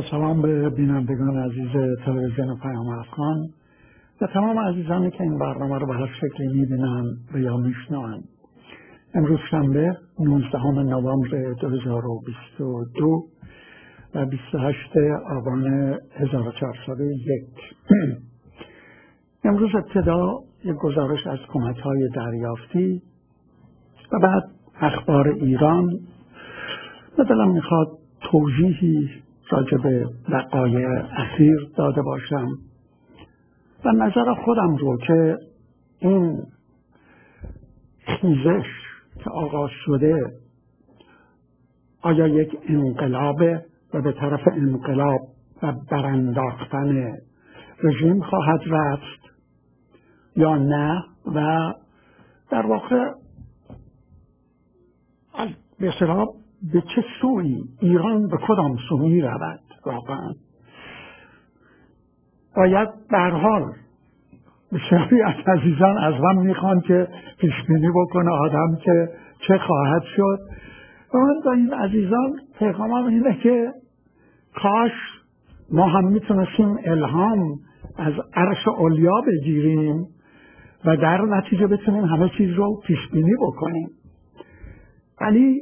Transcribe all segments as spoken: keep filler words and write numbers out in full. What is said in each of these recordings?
سلام به بینندگان عزیز تلویزیون پیام افغان و تمام عزیزانی که این برنامه رو به هر شکلی میبینن و یا میشنوند. امروز شنبه نوزدهم نوامبر دو هزار و بیست و دو و بیست و هشتم آبان هزار و چهارصد و یک. امروز ابتدا یک گزارش از کمک‌های دریافتی و بعد اخبار ایران و دلم میخواد توضیحی راجع به وقایع اخیر داده باشم و نظر خودم رو که این خیزش که آغاز شده آیا یک انقلابه و به طرف انقلاب و برانداختن رژیم خواهد رفت یا نه، و در واقع به اصطلاح به چه سوی ایران به کدام سو می رود. واقعا باید به هر حال بسیاری از عزیزان از من میخوان که پیش بینی بکنه آدم که چه خواهد شد و من با این عزیزان پیغامم اینه که کاش ما هم میتونستیم الهام از عرش علیا بگیریم و در نتیجه بتونیم همه چیز رو پیش بینی بکنیم، ولی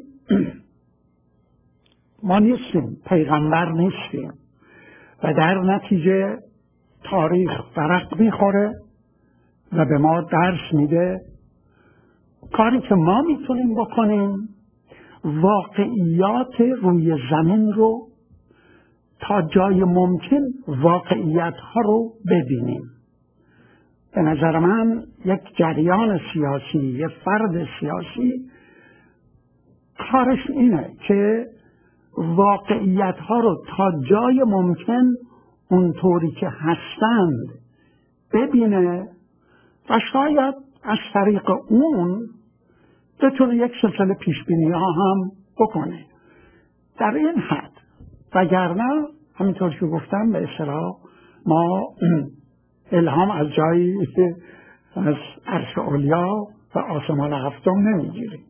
ما نیستیم، پیغمبر نیستیم و در نتیجه تاریخ ورق میخوره و به ما درس میده. کاری که ما میتونیم بکنیم واقعیات روی زمین رو تا جای ممکن واقعیت ها رو ببینیم. به نظر من یک جریان سیاسی، یک فرد سیاسی کارش اینه که واقعیت ها رو تا جای ممکن اونطوری که هستند ببینه و شاید از طریق اون بتونه یک سلسله پیشبینی ها هم بکنه در این حد. وگرنه همینطور که گفتم به اصطلاح ما الهام از جایی از عرش علیا و آسمان هفتم نمیگیریم.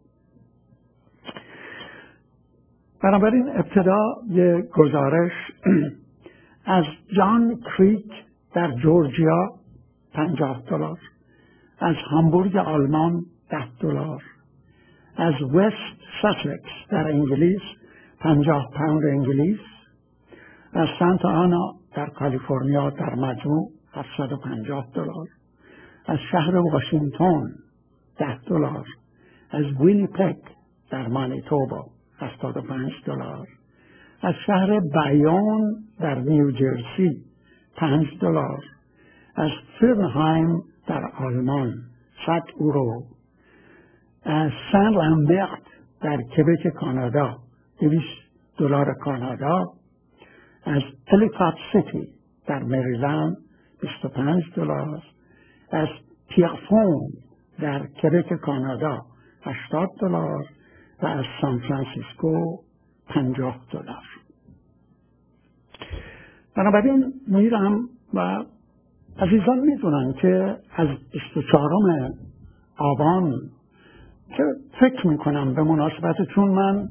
بنابراین ابتدا یک گزارش از جان کریک در جورجیا پنجاه دلار، از هامبورگ آلمان ده دلار، از وست ساسکس در انگلیس پنجاه پوند انگلیس، از سانتا آنا در کالیفرنیا در مجموع هفتصد و پنجاه دلار، از شهر واشنگتن ده دلار، از وینیپگ در مانیتوبا هفتاد و پنج دلار، از شهر بایون در نیوجرسی پنج دلار، از فرنهایم در آلمان صد یورو، از سن لامبرت در کبک کانادا دویست دلار کانادا، از الیفات سیتی در مریلند بیست و پنج دلار، از پیرفون در کبک کانادا هشتاد دلار و از سان فرانسیسکو پنجاه دلار. بنابراین میرم و عزیزان میدونن که از بیست و چهارم آبان که فکر میکنم به مناسبت، چون من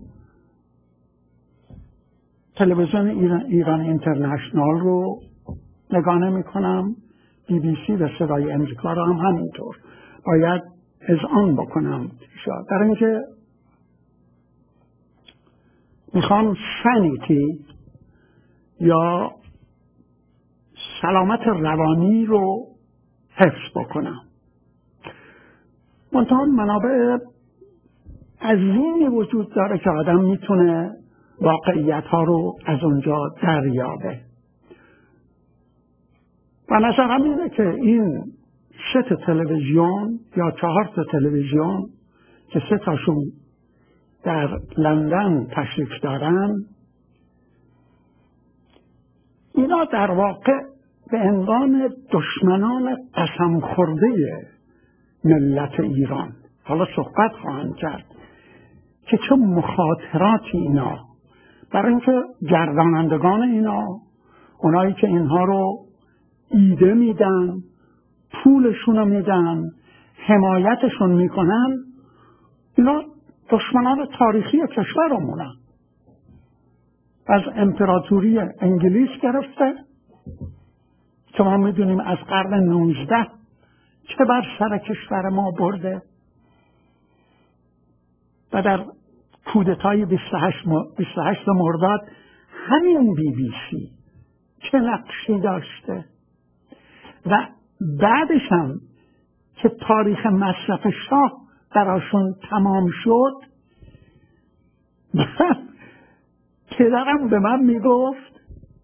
تلویزیون ایران, ایران اینترنشنال رو نگاه نمی کنم، بی بی سی و صدای امریکا رو هم همینطور باید اذعان بکنم در اینکه میخوام سانیتی یا سلامت روانی رو حفظ بکنم. منتها منابع عظیمی وجود داره که آدم میتونه واقعیت ها رو از اونجا دریابه و نظرم اینه که این سه تا تلویزیون یا چهار تا تلویزیون که سه تاشون در لندن تشریف دارن، اینا در واقع به عنوان دشمنان قسم خورده ملت ایران حالا صحبت خواهند کرد که چه مخاطراتی اینا، برای اینکه گردانندگان اینا، اونایی که اینها رو ایده میدن، پولشون رو میدن، حمایتشون میکنن، اینا دشمنان تاریخی کشورمونن. از امپراتوری انگلیس گرفته که ما میدونیم از قرن نوزده چه بر سر کشور ما برده و در کودتای بیست و هشت مرداد همین بی بی سی چه نقشی داشته و بعدش هم که تاریخ مصرف شاه براشون تمام شد پدرم به من میگفت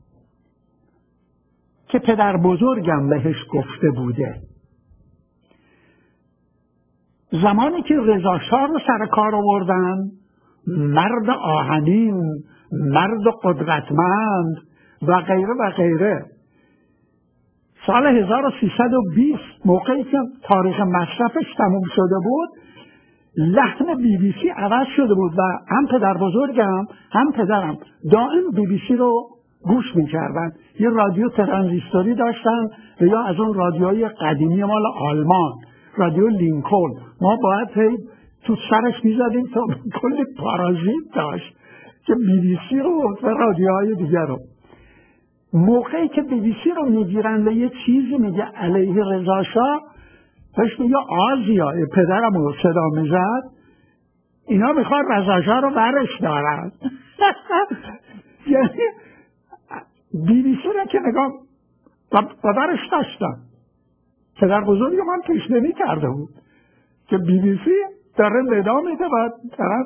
که پدر بزرگم بهش گفته بوده زمانی که رضا شاه رو سر کار آوردن، مرد آهنین، مرد قدرتمند و غیره و غیره، سال هزار و سیصد و بیست موقعی که تاریخ مصرفش تموم شده بود لحن بی بی سی عوض شده بود و هم پدر بزرگم هم پدرم دائم بی بی سی رو گوش می‌کردن. یه رادیو ترانزیستوری داشتن یا از اون رادیوهای قدیمی مال آلمان، رادیو لینکلن. ما باید هی تو سرش می‌زدیم تا کلی پارازیت داشت که بی بی سی رو و رادیوهای دیگر رو. موقعی که بی بی سی رو میگیرن و یه چیزی میگه علیه رضا شاه، بهش میگه آزیا، پدرم رو صدا میزد، اینا میخوان رضا شاه رو برش دارن. یعنی بی بی سی رو که نگاه و برش داشتن. پدر بزرگی من پیش نمی کرده بود که بی بی سی داره ندا میده و طرف.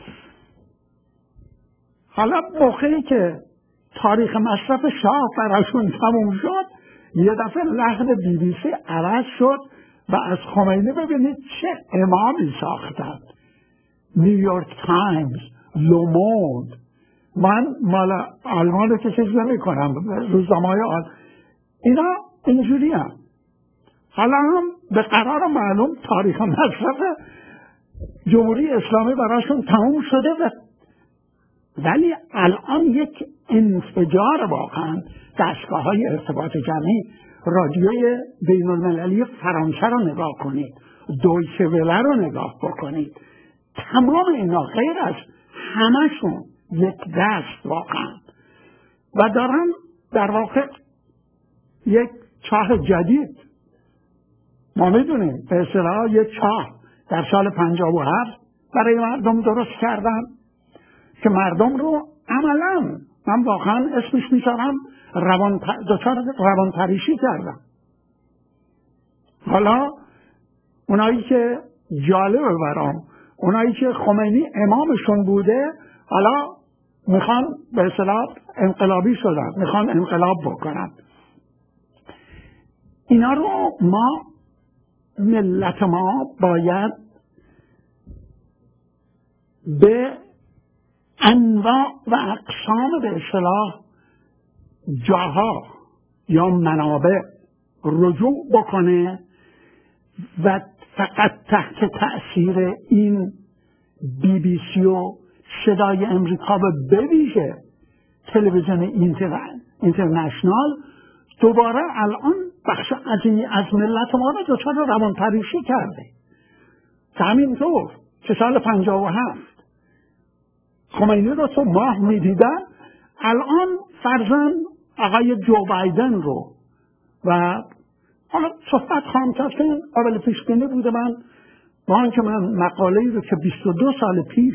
حالا موقعی که تاریخ مصرف شاه براشون تموم شد یه دفعه لحن بی بی سی عوض شد و از خمینی ببینید چه امامی ساختن. نیویورک تایمز، لوموند، من مال آلمان رو که چیز نمی کنم، روزنامه‌های آل اینا اینجوری هم. حالا هم به قرار معلوم تاریخ مصرف جمهوری اسلامی براشون تموم شده و ولی الان یک انفجار واقعا دستگاه های ارتباط جمعی، رادیوی بین المللی فرانسه رو نگاه کنید، دویچه وله رو نگاه بکنید، تمام اینا غیر از همشون یک دست واقعا و دارن در واقع یک چاه جدید. ما میدونیم به اصطلاح یک چاه در سال پنجاه و هفت برای مردم درست کردن که مردم رو عملا من واقعا اسمش میذارم روان دچار روان پریشی کردن. حالا اونایی که جالبه برام، اونایی که خمینی امامشون بوده حالا میخوان به اصطلاح انقلابی شدن، میخوان انقلاب بکنن. اینا رو ما ملت ما باید به انواع و اقسام به اصطلاح جاها یا منابع رجوع بکنه و فقط تحت تأثیر این بی بی سی و صدای امریکا و بویژه تلویزیون اینترنشنال دوباره الان بخش عظیمی از ملت ما را دچار روانپریشی کرده. همینطور که سال پنجاه و هفت خمینی رو تو ماه میدیدن، الان فرزن آقای جو بایدن رو و حالا صحبت خواهم کرد که قابل پیش بینی بوده. من با آنکه من مقاله‌ای رو که بیست و دو سال پیش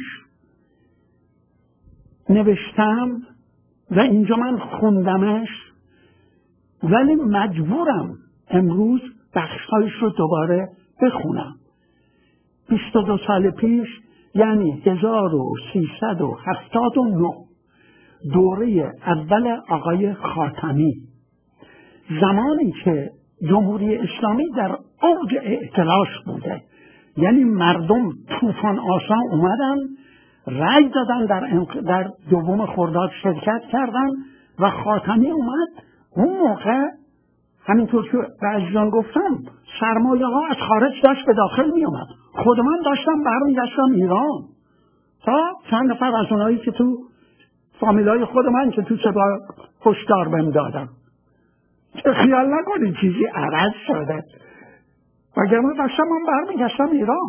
نوشتم و اینجا من خوندمش، ولی مجبورم امروز بخش‌هایش رو دوباره بخونم. بیست و دو سال پیش یعنی هزار و سیصد و هفتاد و نه، دوره اول آقای خاتمی، زمانی که جمهوری اسلامی در اوج اعتلاش بوده، یعنی مردم طوفان آسا اومدن رأی دادن، در, در دوم خرداد شرکت کردن و خاتمی اومد. اون موقع همینطور که بعضیان گفتم سرمایه ها از خارج داشت به داخل می اومد. خود من داشتم برمیگشتم ایران تا چند نفر از اونایی که تو فامیلای خود من که تو صدا هشدار بهم دادن که خیال نکنید چیزی عوض شده، وگرنه داشتم من برمیگشتم ایران.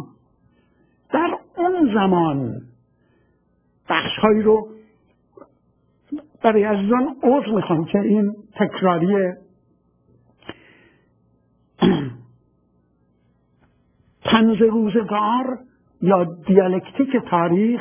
در اون زمان بخشهایی رو برای عزیزان عذر میخوام که این تکراریه. طنز روزگار یا دیالکتیک تاریخ،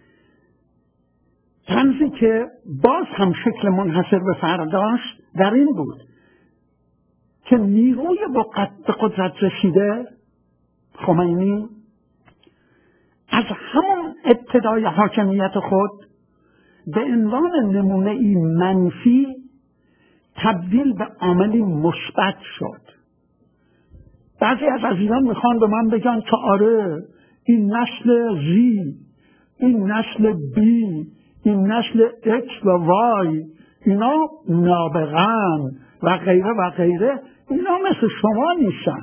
طنزی که باز هم شکل منحصر به فرد داشت، در این بود که نیروی به قدرت رسیده خمینی از همون ابتدای حاکمیت خود به عنوان نمونه ای منفی تبدیل به عاملی مثبت شد. بعضی از عزیزان میخوان به من بگن که آره این نسل زی، این نسل بی، این نسل اکس و وای اینا نابغه‌اند و غیره و غیره، اینا مثل شما نیستن.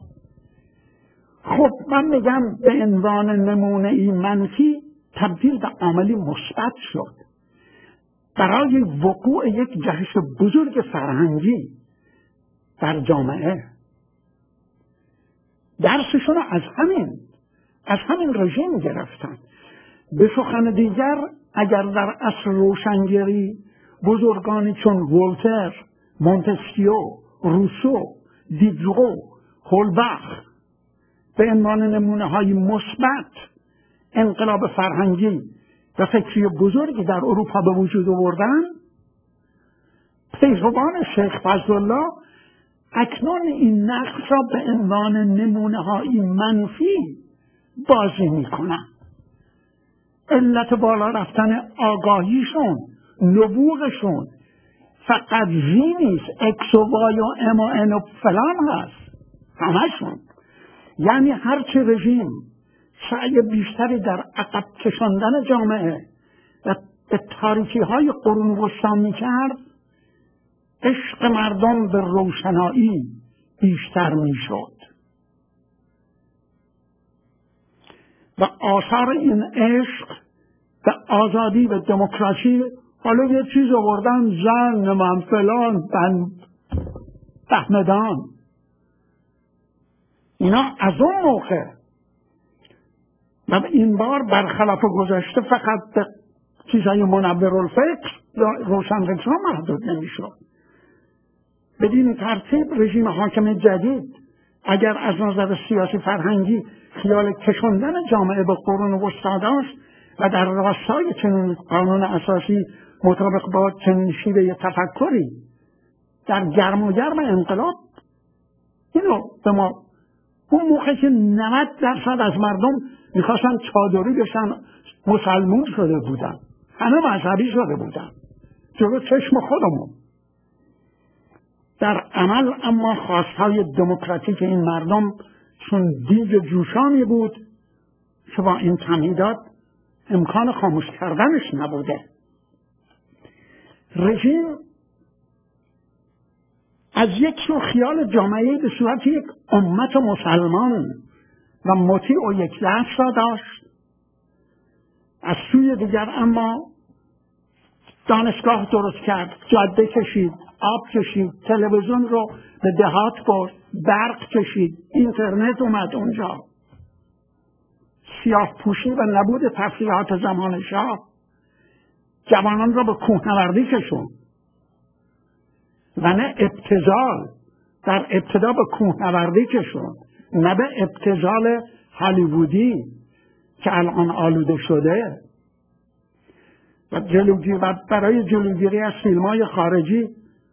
خب من میگم به عنوان نمونه ای منفی تبدیل به عاملی مثبت شد برای وقوع یک جهش بزرگ فرهنگی در جامعه. درسشون از همین از همین رژیم گرفتن. به سخن دیگر اگر در عصر روشنگری بزرگانی چون ولتر، مونتسکیو، روسو، دیدرو، هولباخ به عنوان نمونه های مثبت انقلاب فرهنگی و فکری بزرگی در اروپا به وجود آوردن، پیروان شیخ فضلالله اکنون این نقش را به عنوان نمونه های منفی بازی می کنن. علت بالا رفتن آگاهیشون، نبوغشون فقط زی نیست، اکس و وای و ام و ان و فلان هست، همشون. یعنی هرچه رژیم سعی بیشتری در عقب کشاندن جامعه و به تاریکی های قرون وسطی می کرد، عشق مردم به روشنایی بیشتر می شد و آثار این عشق به آزادی و دموکراسی، حالا یه چیز آوردن زن من فلان بهمدان، اینا از اون موقع و این بار برخلاف گذشته فقط به چیزهای منورالفکر یا روشنفکرها محدود نمیشد. بدین ترتیب رژیم حاکم جدید اگر از نظر سیاسی فرهنگی خیال کشاندن جامعه به قرون وسطی داشت و در راستای چنین قانون اساسی مطابق با چنین شیوه تفکری در گرم و گرم انقلاب، اینو به ما اون موقع که نود درصد از مردم میخواستن چادری بشن مسلمون شده بودن، همه مذهبی شده بودن جلو چشم خودمون. در عمل اما خواستهای دموکراتیک این مردم چون دیگ جوشانی بود که با این تمهیدات امکان خاموش کردنش نبوده. رژیم از یک سو خیال جامعه به صورت یک امت مسلمان و مطیع و یک دست را داشت، از سوی دیگر اما دانشگاه درست کرد، جاده کشید، آب کشید، تلویزیون رو به دهات برد، برق کشید، اینترنت اومد اونجا، سیاه پوشی و نبود تفریحات زمان شاه جوانان را به کوهنوردی کشوند و نه ابتذال، در ابتدا به کوهنوردی کشوند، نه به ابتذال هالیوودی که الان آلوده شده. و جلوگیری و برای جلوگیری از فیلم‌های خارجی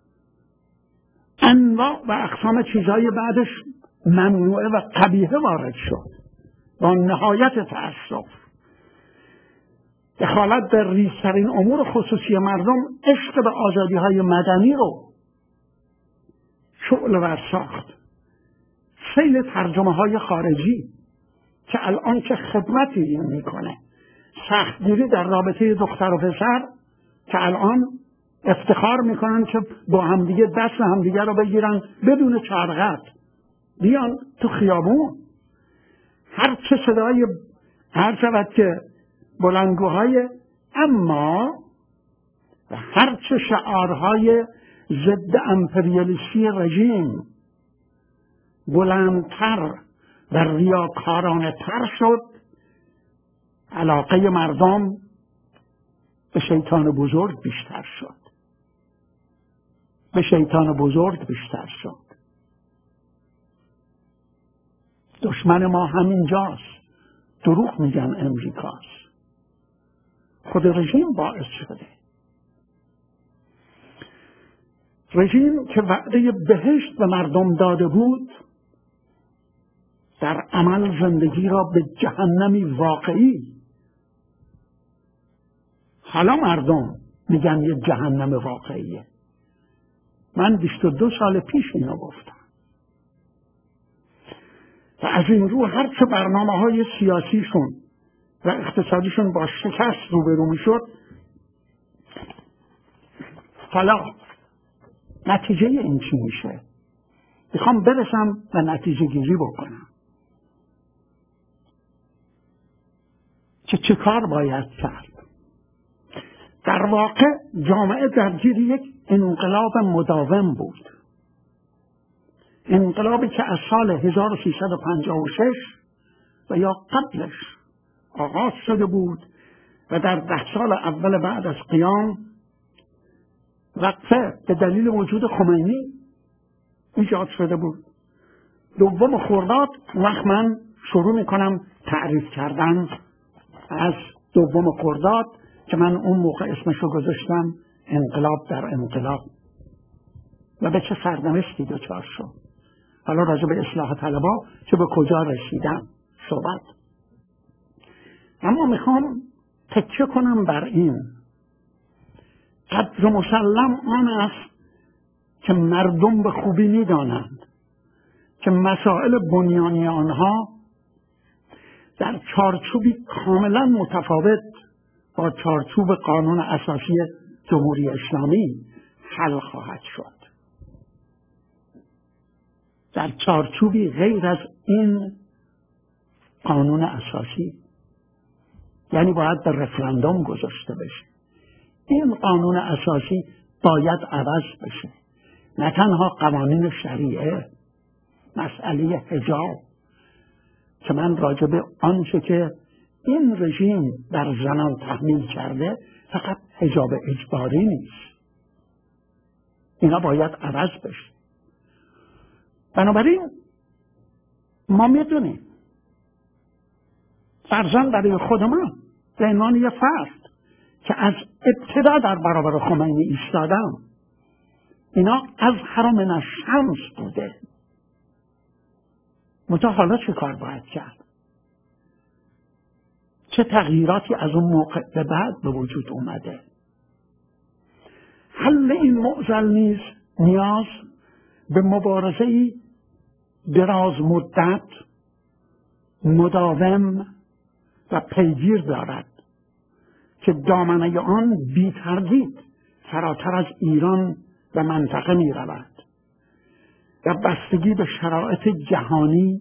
انواع و اقسام چیزهای بعدش ممنوعه و قبیحه وارد شد با نهایت تأسف. دخالت در ریزترین امور خصوصی مردم، عشق به آزادی‌های مدنی رو شعله‌ور ساخت. سیل ترجمه‌های خارجی که الان چه خدمتی این میکنه، سختگیری در رابطه دختر و پسر که الان افتخار میکنن که با همدیگه دست همدیگه رو بگیرن بدون چرخت بیان تو خیابون، هر چه صدای هر شود که بلندگوهای، اما هر چه شعارهای ضد امپریالیستی رژیم بلندتر و ریاکارانه تر شد، علاقه مردم به شیطان بزرگ بیشتر شد. به شیطان بزرگ بیشتر شد. دشمن ما همینجاست. دروغ میگن امریکاست. خود رژیم باعث شده. رژیم که وعده بهشت به مردم داده بود، در عمل زندگی را به جهنمی واقعی، حالا مردم میگن یه جهنم واقعیه. من بیست و دو سال پیش اینو گفتم. و از این رو هر چه برنامه های سیاسیشون و اقتصادیشون با شکست روبرو میشد، حالا نتیجه این چی میشه؟ میخوام برسم و نتیجه گیری بکنم که چه کار باید کرد. در واقع جامعه درگیر یک انقلاب مداوم بود. انقلابی که از سال هزار و سیصد و پنجاه و شش و یا قبلش آغاز شده بود و در ده سال اول بعد از قیام وقفه به دلیل وجود خمینی ایجاد شده بود. دوم خرداد وقت من شروع میکنم تعریف کردن از دوم خرداد که من اون موقع اسمشو گذاشتم انقلاب در انقلاب و به چه سرنوشتی دچار شد. حالا راجع به اصلاح طلبها که به کجا رسیدم صحبت. اما میخوام تکیه کنم بر این قدر مسلم آن است که مردم به خوبی میدانند که مسائل بنیانی آنها در چارچوبی کاملا متفاوت با چارچوب قانون اساسی جمهوری اسلامی حل خواهد شد. در چارچوبی غیر از این قانون اساسی، یعنی باید به رفراندوم گذاشته بشه. این قانون اساسی باید عوض بشه. نه تنها قوانین شریعه، مسئله حجاب که من راجع به آنچه که این رژیم بر زنان تحمیل کرده فقط حجاب اجباری نیست، اینا باید عوض بشه. بنابراین ما میدونیم فرضاً برای خود من به عنوان یه فرد که از ابتدا در برابر خمینی ایستادم، اینا از حرم الشمس بوده. منتها حالا چه کار باید کرد؟ چه تغییراتی از اون موقع به بعد به وجود اومده؟ حل این معضل نیز نیاز به مبارزه‌ای دراز مدت، مداوم و پیگیر دارد که دامنه آن بی تردید فراتر از ایران و منطقه می رود و بستگی به شرایط جهانی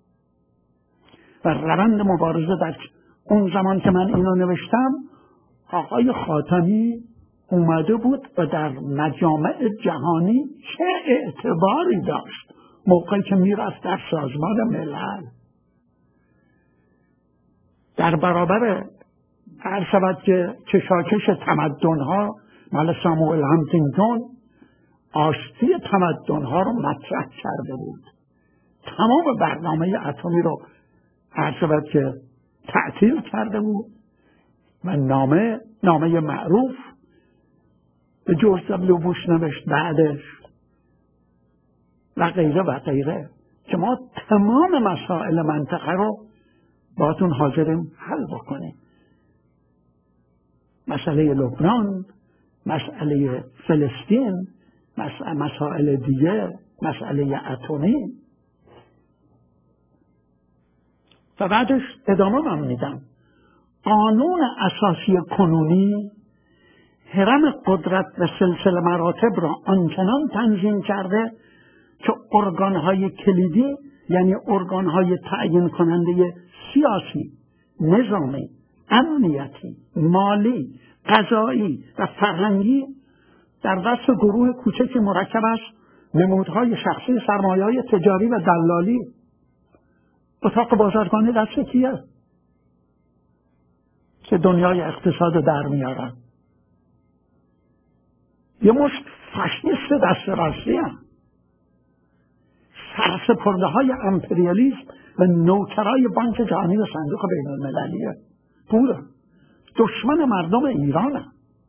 و روند مبارزه. در اون زمان که من اینو نوشتم آقای خاتمی اومده بود و در مجامع جهانی چه اعتباری داشت موقعی که میرفت در سازمان ملل در برابر هر شود که کشاکش تمدن‌ها مال ساموئل هانتینگتون آشتی تمدن‌ها رو مطرح کرده بود. تمام برنامه اتمی رو هر شود که تعطیل کرده بود و نامه نامه معروف به جورج دبلیو بوش نوشت بعدش و غیره و غیره که ما تمام مسائل منطقه رو باهاتون حاضریم حل بکنیم. مسئله لبنان، مسئله فلسطین، مسائل دیگه، مسئله اتمی. و بعدش ادامه من میدم. قانون اساسی کنونی هرم قدرت و سلسله مراتب را آنچنان تنظیم کرده که ارگانهای کلیدی، یعنی ارگانهای تعیین کننده سیاسی، نظامی، امنیتی، مالی، قضایی و فرهنگی در دست گروه کوچکی مرکب از نمودهای شخصی، سرمایه‌های تجاری و دلالی. اتاق بازرگانی دست کیه که دنیای اقتصاد در میارن؟ یه مشت فاشیست دست راستی هم سرسپرده های امپریالیسم و نوکرای بانک جهانی و صندوق بین المللیه بوده، دشمن مردم ایرانه.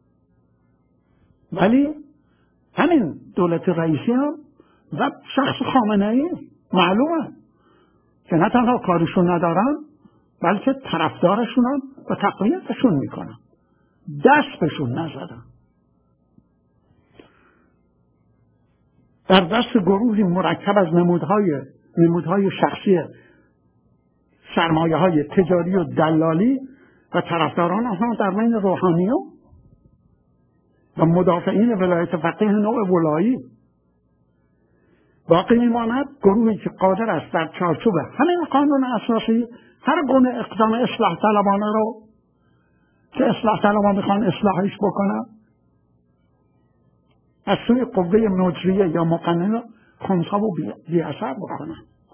ولی همین دولت رئیسی هم و شخص خامنه‌ای معلومه که نه تنها کارشون ندارن بلکه طرفدارشون هم و تقویتشون میکنن، دست بهشون نزدن. در دست گروهی مرکب از نمودهای نمودهای شخصی سرمایه های تجاری و دلالی و طرفداران آنها در بین روحانیون و مدافعین ولایت فقیه نوع ولایی باقی میماند گروهی که قادر است در چارچوب همین قانون اساسی هر گونه اقدام اصلاح طلبانه رو که اصلاح طلبان میخوان اصلاحش بکنن از سوی قوه مجریه یا مقننه خنثی و بی اثر بکنن.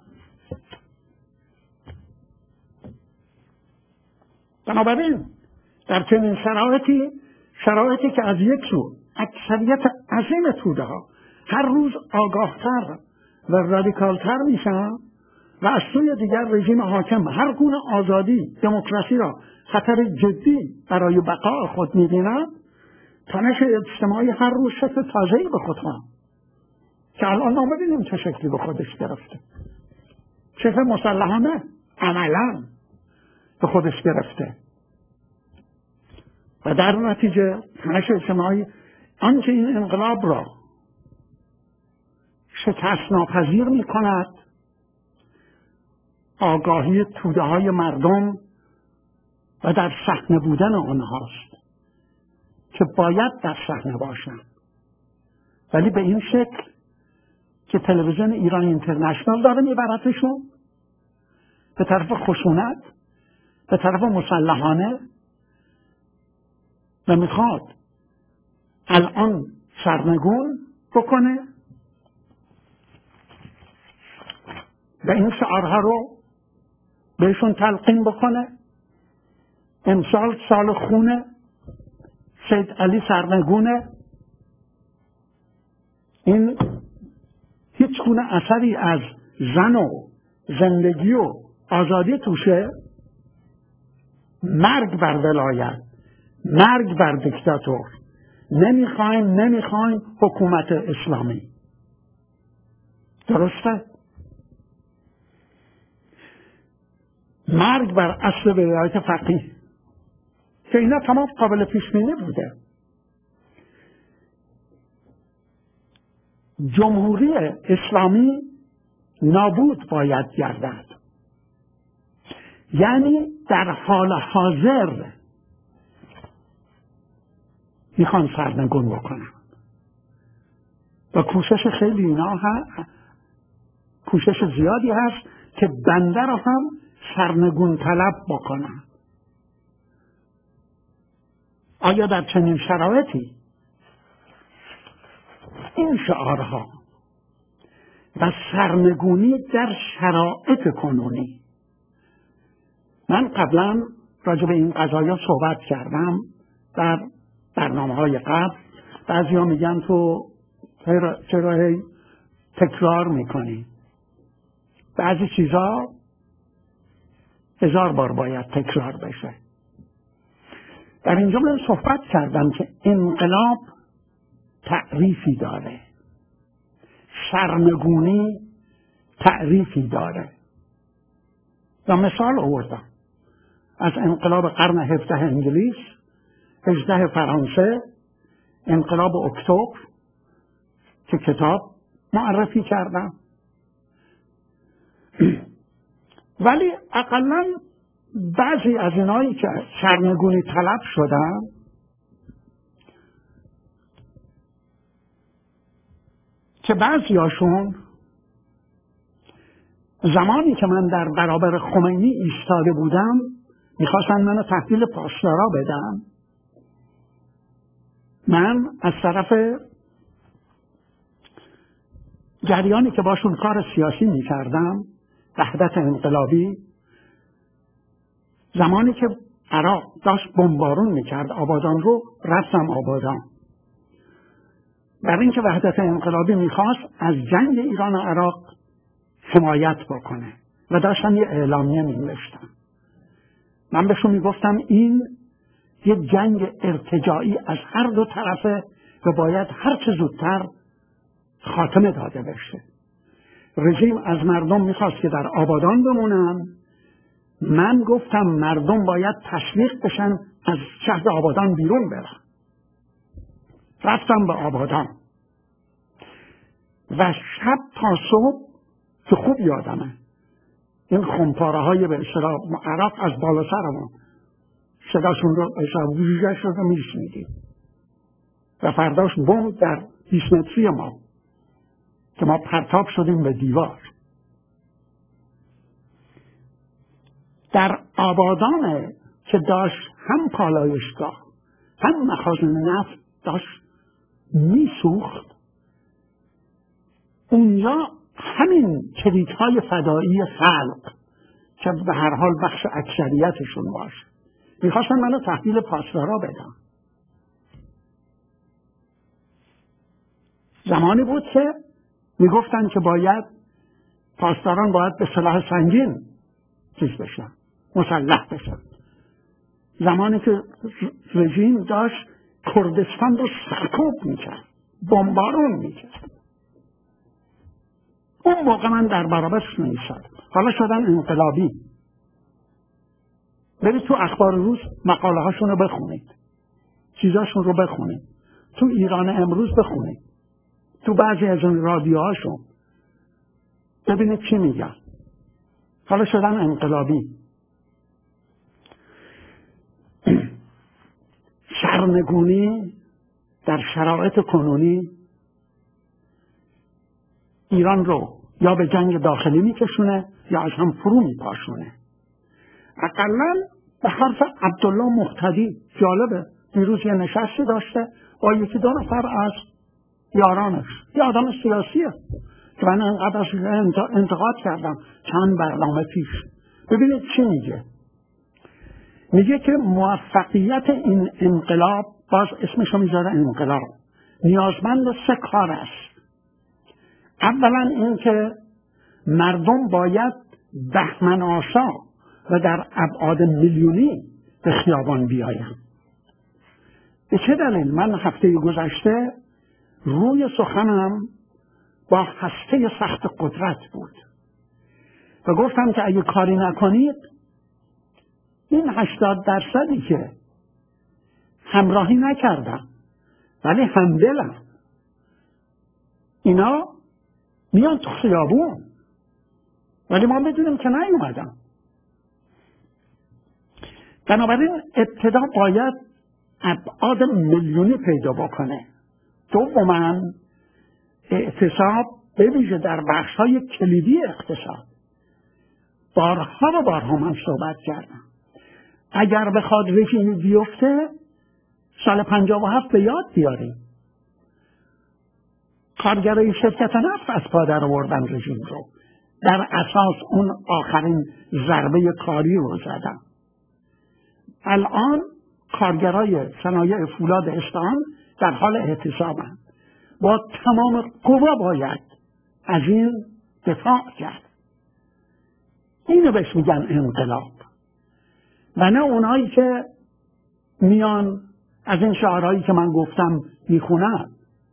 بنابراین در چنین شرایطی شرایطی که از یک سو اکثریت عظیم توده ها هر روز آگاهتر و رادیکالتر میشن و از سوی دیگر رژیم حاکم هر گونه آزادی دموکراسی را خطر جدی برای بقای خود می‌بیند، تنش اجتماعی هر روز شکل تازه‌ای به خود خواهد که الان ما ببینیم چه شکلی به خودش گرفته، شکل مسلحانه عملاً به خودش گرفته و در نتیجه تنش اجتماعی آنچه این انقلاب را شکست ناپذیر می کند آگاهی توده های مردم و در صحنه بودن آنهاست که باید در صحنه باشند، ولی به این شکل که تلویزیون ایران اینترنشنال داره میبردشون به طرف خشونت، به طرف مسلحانه و میخواد الان سرنگون بکنه و این شعارها رو بهشون تلقین بکنه. امسال سال خونه، سید علی سرنگونه، این هیچ گونه اثری از زن و زندگی و آزادی توشه، مرگ بر ولایت، مرگ بر دیکتاتور، نمیخوایم نمیخوایم حکومت اسلامی. درسته؟ مرگ بر اصل ولایت فقیه که اینا تمام قابل پیش بینی بوده. جمهوری اسلامی نابود باید گردد، یعنی در حال حاضر میخوان سرنگون بکنن و کوشش خیلی اینا هست، کوشش زیادی هست که بنده رو هم سرنگون طلب بکنن. آیا در چنین شرایطی این شعارها و سرنگونی در شرایط کنونی، من قبلا راجع به این قضایا صحبت کردم در برنامه های قبل، بعضی ها میگن تو چرا هی تکرار میکنی، بعضی چیزا هزار بار باید تکرار بشه. در اینجا من صحبت کردم که انقلاب تعریفی داره، سرنگونی تعریفی داره و مثال آوردم از انقلاب قرن هفده انگلیس، هجده فرانسه، انقلاب اکتبر که کتاب معرفی کردم. ولی اقلاً بعضی از اینایی که سرنگونی طلب شدن که بعضی هاشون زمانی که من در برابر خمینی ایستاده بودم میخواستن منو تحویل پاسدارا بدن، من از طرف جریانی که باشون کار سیاسی میکردم، وحدت انقلابی، زمانی که عراق داشت بمبارون میکرد آبادان رو، رفتم آبادان برای اینکه وحدت انقلابی میخواست از جنگ ایران و عراق حمایت بکنه و داشتن یه اعلامیه مینوشتن. من بهشون میگفتم این یه جنگ ارتجاعی از هر دو طرفه و باید هر چه زودتر خاتمه داده بشه. رژیم از مردم میخواست که در آبادان بمونن. من گفتم مردم باید تشویق بشن از شهر آبادان بیرون برن. رفتم به آبادان و شب تا صبح که خوب یادمه این خمپاره های به اصطلاح عراق از بالا سرمون صداشون رو ویژه شد و میشنیدیم و فرداش بمب در بیست متری ما که ما پرتاب شدیم به دیوار. در آبادانه که داشت هم پالایشگاه هم مخازن نفت داشت میسوخت، اونجا همین کلیدهای فدایی خلق که به هر حال بخش اکثریتشون باشه میخواستن منو تحویل پاسدارا بدم. زمانی بود که میگفتن که باید پاسداران باید به سلاح سنگین چیز بشن، مسلح بشن. زمانی که رژیم داشت کردستان رو سرکوب میکرد، بمبارون میکرد، اون موقع من در برابرش نمی‌ایستادم. حالا شدن انقلابی. برید تو اخبار روز مقاله هاشون رو بخونید، چیزاشون رو بخونید، تو ایران امروز بخونید، تو بعضی از اون رادیوهاشون ببینید چی میگن. حالا شدن انقلابی. سرنگونی در شرایط کنونی ایران رو یا به جنگ داخلی میکشونه یا از هم فرو میپاشونه. اقلا به حرف عبدالله مقتدی، جالبه، دیروز یه نشستی داشته با یکی دو نفر از یارانش، یه آدم سیاسیه که من انقدر انتقاد کردم چند برنامه پیش. ببینید چی میگه. میگه که موفقیت این انقلاب، باز اسمشو میذاره انقلاب، نیازمند سه کار است. اولا این که مردم باید بهمن‌آسا و در ابعاد میلیونی به خیابان بیایند. به چه دلیل؟ من هفته گذشته روی سخنم با هسته سخت قدرت بود و گفتم که اگه کاری نکنید این هشتاد درصدی که همراهی نکردم ولی همدلم، اینا میان تو خیابون ولی ما بدونیم که نیومدن. بنابراین ابتدا باید ابعاد میلیونی پیدا بکنه. دوما اعتصاب به ویژه در بخش‌های کلیدی اقتصاد، بارها و بارها من صحبت کردم، اگر بخواد رژیم بیفته سال پنجاه و هفت به یاد بیاریم کارگرای شرکت نفت از پا در آوردن رژیم رو، در اساس اون آخرین ضربه کاری رو زدن. الان کارگرای صنایع فولاد اصفهان در حال اعتصابند. با تمام قوا باید از این دفاع کرد. اینو بهش میگن انقلاب و نه اونایی که میان از این شعارهایی که من گفتم میخونن.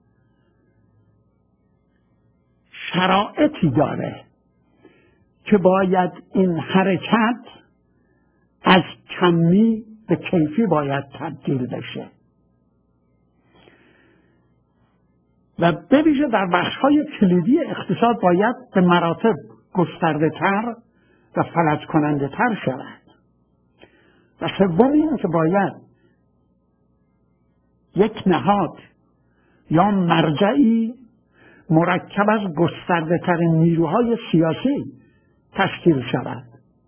شرایطی داره که باید این حرکت از کمی به کیفی باید تبدیل بشه و به ویژه در بخش‌های کلیدی اقتصاد باید به مراتب گسترده تر و فلج کننده تر شود. و سوم این که باید یک نهاد یا مرجعی مرکب از گسترده ترین نیروهای سیاسی تشکیل شود.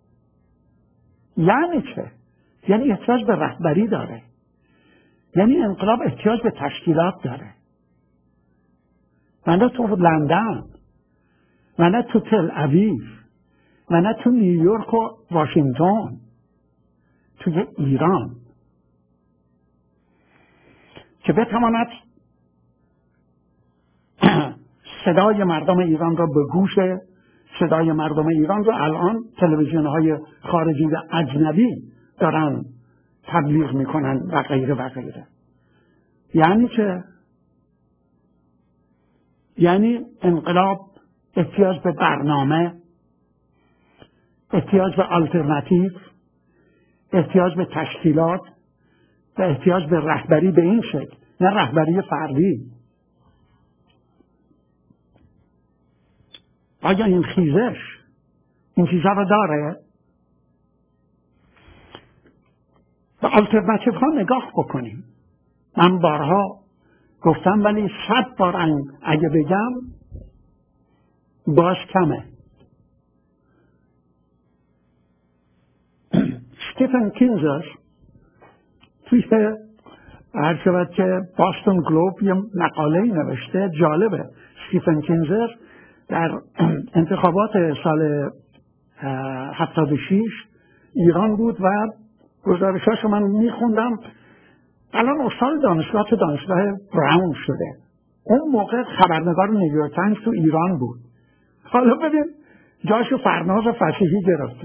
یعنی چه؟ یعنی احتیاج به رهبری داره، یعنی انقلاب احتیاج به تشکیلات داره، و نه تو لندن و نه تو تل اویو و نه تو نیویورک و واشنگتن، توی ایران که بتواند صدای مردم ایران را به گوش صدای مردم ایران را الان تلویزیون های خارجی و اجنبی دارن تبلیغ میکنن و غیره و غیره. یعنی چه؟ یعنی انقلاب احتیاج به برنامه، احتیاج به آلترناتیو، احتیاج به تشکیلات و احتیاج به رهبری به این شکل، نه رهبری فردی. آیا این خیزش این چیزها رو داره؟ به آلترناتیو ها نگاه بکنیم. من بارها گفتم ولی صد بار اگه بگم باز کمه. استیفن کینزر توی هر شود که باستون گلوب یه مقاله نوشته جالبه. استیفن کینزر در انتخابات سال هفتاد و شش ایران بود و گزارشاشو من میخوندم. الان استاد دانشگاه تو دانشگاه براون شده. اون موقع خبرنگار نیویورک تایمز تو ایران بود. حالا ببین جاشو فرناز فصیحی گرفته،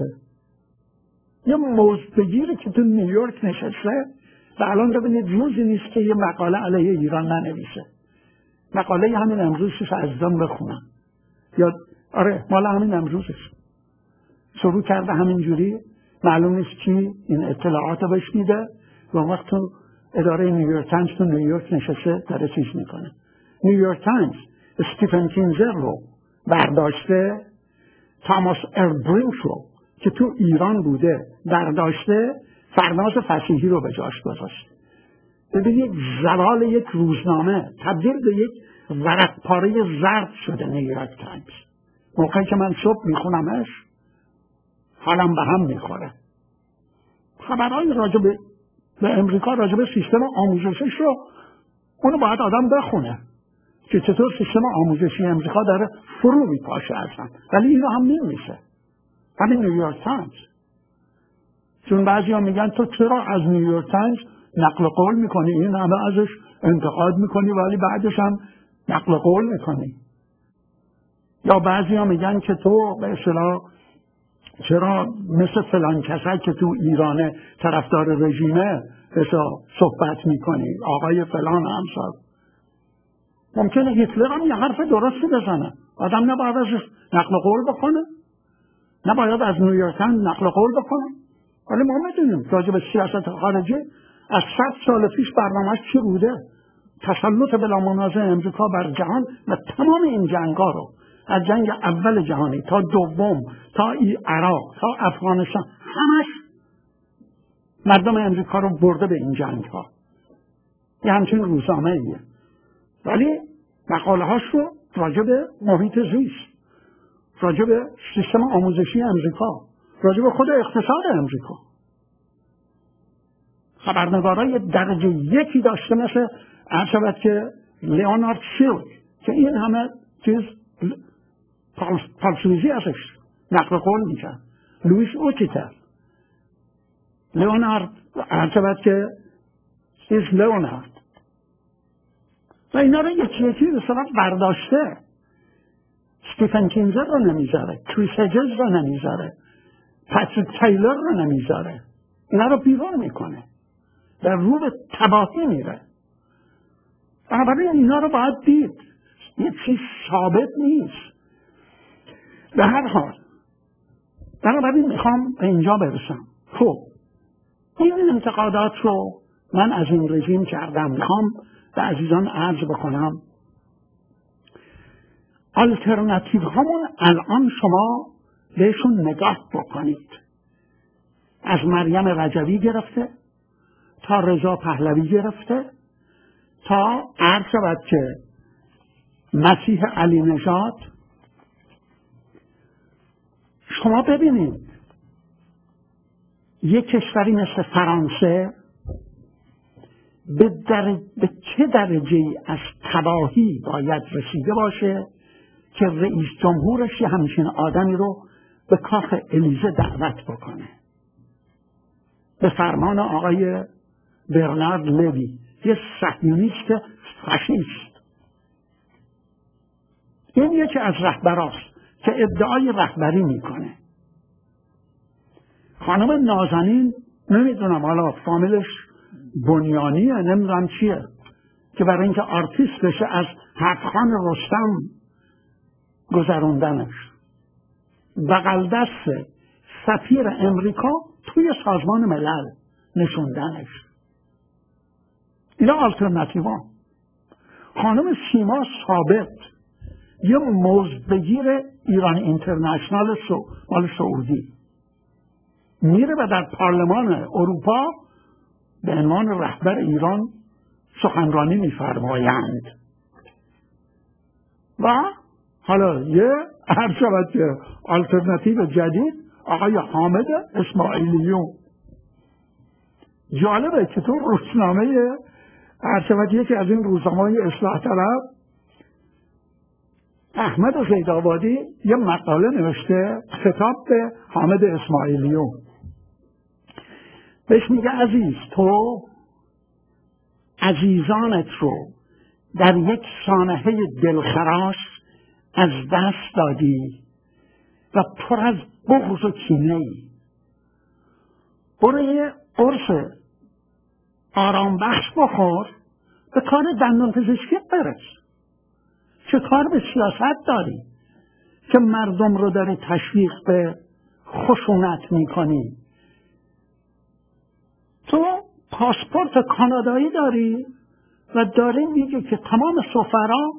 یه موضوعگیری که تو نیویورک نشسته و الان ببینید روزی نیست که یه مقاله علیه ایران ننویسه. مقاله همین امروزش عزیزان بخونم، یا آره مال همین امروزش شروع کرده همینجوری، معلوم نیست کی این اطلاعات رو بهش میده و وقت تو اداره نیویورک تایمز تو نیویورک نشسته داره چیز میکنه. نیویورک تایمز استیفن کینزر رو برداشته، تاماس اربرینک رو که تو ایران بوده برداشته، فرناز فصیحی رو به جاش گذاشته. ببینید زوال یک روزنامه تبدیل به یک ورق پاره زرد شده نیویورک تایمز. موقعی که من صبح میخونمش حالم به هم میخوره. خبرهای راجع به به امریکا راجع به سیستم آموزشیش رو اونو باید آدم بخونه که چطور سیستم آموزشی امریکا داره فرو میپاشه اصلا، ولی اینو هم نمیشه همین نیویورک تایمز. چون بعضی ها میگن تو چرا از نیویورک تایمز نقل قول میکنی، این همه ازش انتقاد میکنی ولی بعدش هم نقل قول میکنی. یا بعضی ها میگن که تو به اصطلاح چرا مثل فلان کسایی که تو ایران طرفدار رژیمه بسا صحبت میکنی، آقای فلان همسال. ممکنه هیتلر هم یه حرف درستی بزنه، آدم نباید ازش نقل قول بکنه، نباید از نیویورک تایمز نقل قول بکنه. ولی ما میدونیم راجع به سیاست خارجی از صد سال پیش برنامه‌اش چی بوده؟ تسلط بلا منازع امریکا بر جهان و تمام این جنگ‌ها رو از جنگ اول جهانی تا دوم تا عراق تا افغانستان همش مردم امریکا رو برده به این جنگ‌ها. یه همچین روزنامه ایه. ولی مقاله هاش رو راجع به محیط زیست، راجع به سیستم آموزشی امریکا، راجع به خود اقتصاد امریکا. خبرنگارای درجه یکی داشته مثل عرشبت که لیونارد شیلک که این همه چیز پالسویزی ازش نقل قول میکرد، لویس اوتیتر، لیونارد عرشبت که ایز لیونارد و اینا رو یکی یکی به صورت برداشته. استیفن کینزر رو نمیذاره، کریس هجز رو نمیذاره، پاتریک تایلر رو نمیذاره، اینا رو بیرون میکنه، در رو به تباهی میره. بنابراین اینا رو باید دید، یه چیز ثابت نیست. به هر حال بنابراین میخوام به اینجا برسم. خب این انتقادات رو من از این رژیم کردم، میخوام به عزیزان عرض بکنم آلترناتیو همون الان شما بهشون نگاه بکنید. از مریم رجوی گرفته تا رضا پهلوی گرفته تا عرض شود که مسیح علی نژاد. شما ببینید یک کشوری مثل فرانسه به, در... به چه درجه از تباهی باید رسیده باشه که رئیس جمهورش یه همچین آدمی رو به کاخ الیزه دعوت بکنه به فرمان آقای برنارد لوی، یه صهیونیست فاشیست. این یکی از رهبراست که ادعای رهبری میکنه. خانم نازنین، نمیدونم حالا فامیلش بنیانیه نمیدونم چیه، که برای اینکه آرتیست بشه از حقخان رستم گذروندنش، بغل دست سفیر امریکا توی سازمان ملل نشوندنش. اینا آلترناتیوان. خانم سیما ثابت یه مزدبگیر ایران اینترنشنال مال سعودی میره و در پارلمان اروپا به عنوان رهبر ایران سخنرانی میفرمایند. و حالا یه هر شود که آلترناتیو جدید آقای حامد اسماعیلیون. جالبه که تو روزنامه هر شود یکی از این روزنامه‌های اصلاح طلب احمد زیدآبادی یه مقاله نوشته خطاب به حامد اسماعیلیون، بهش میگه عزیز، تو عزیزانت رو در یک سانحه دلخراش از دست دادی و پر از بغض و کینه ای. برو یه قرص آرام بخش بخور، به کار دندان پزشکی برس. چه کار به سیاست داری که مردم رو داری تشویق به خشونت میکنی؟ تو پاسپورت کانادایی داری و داری میگی که تمام سفرا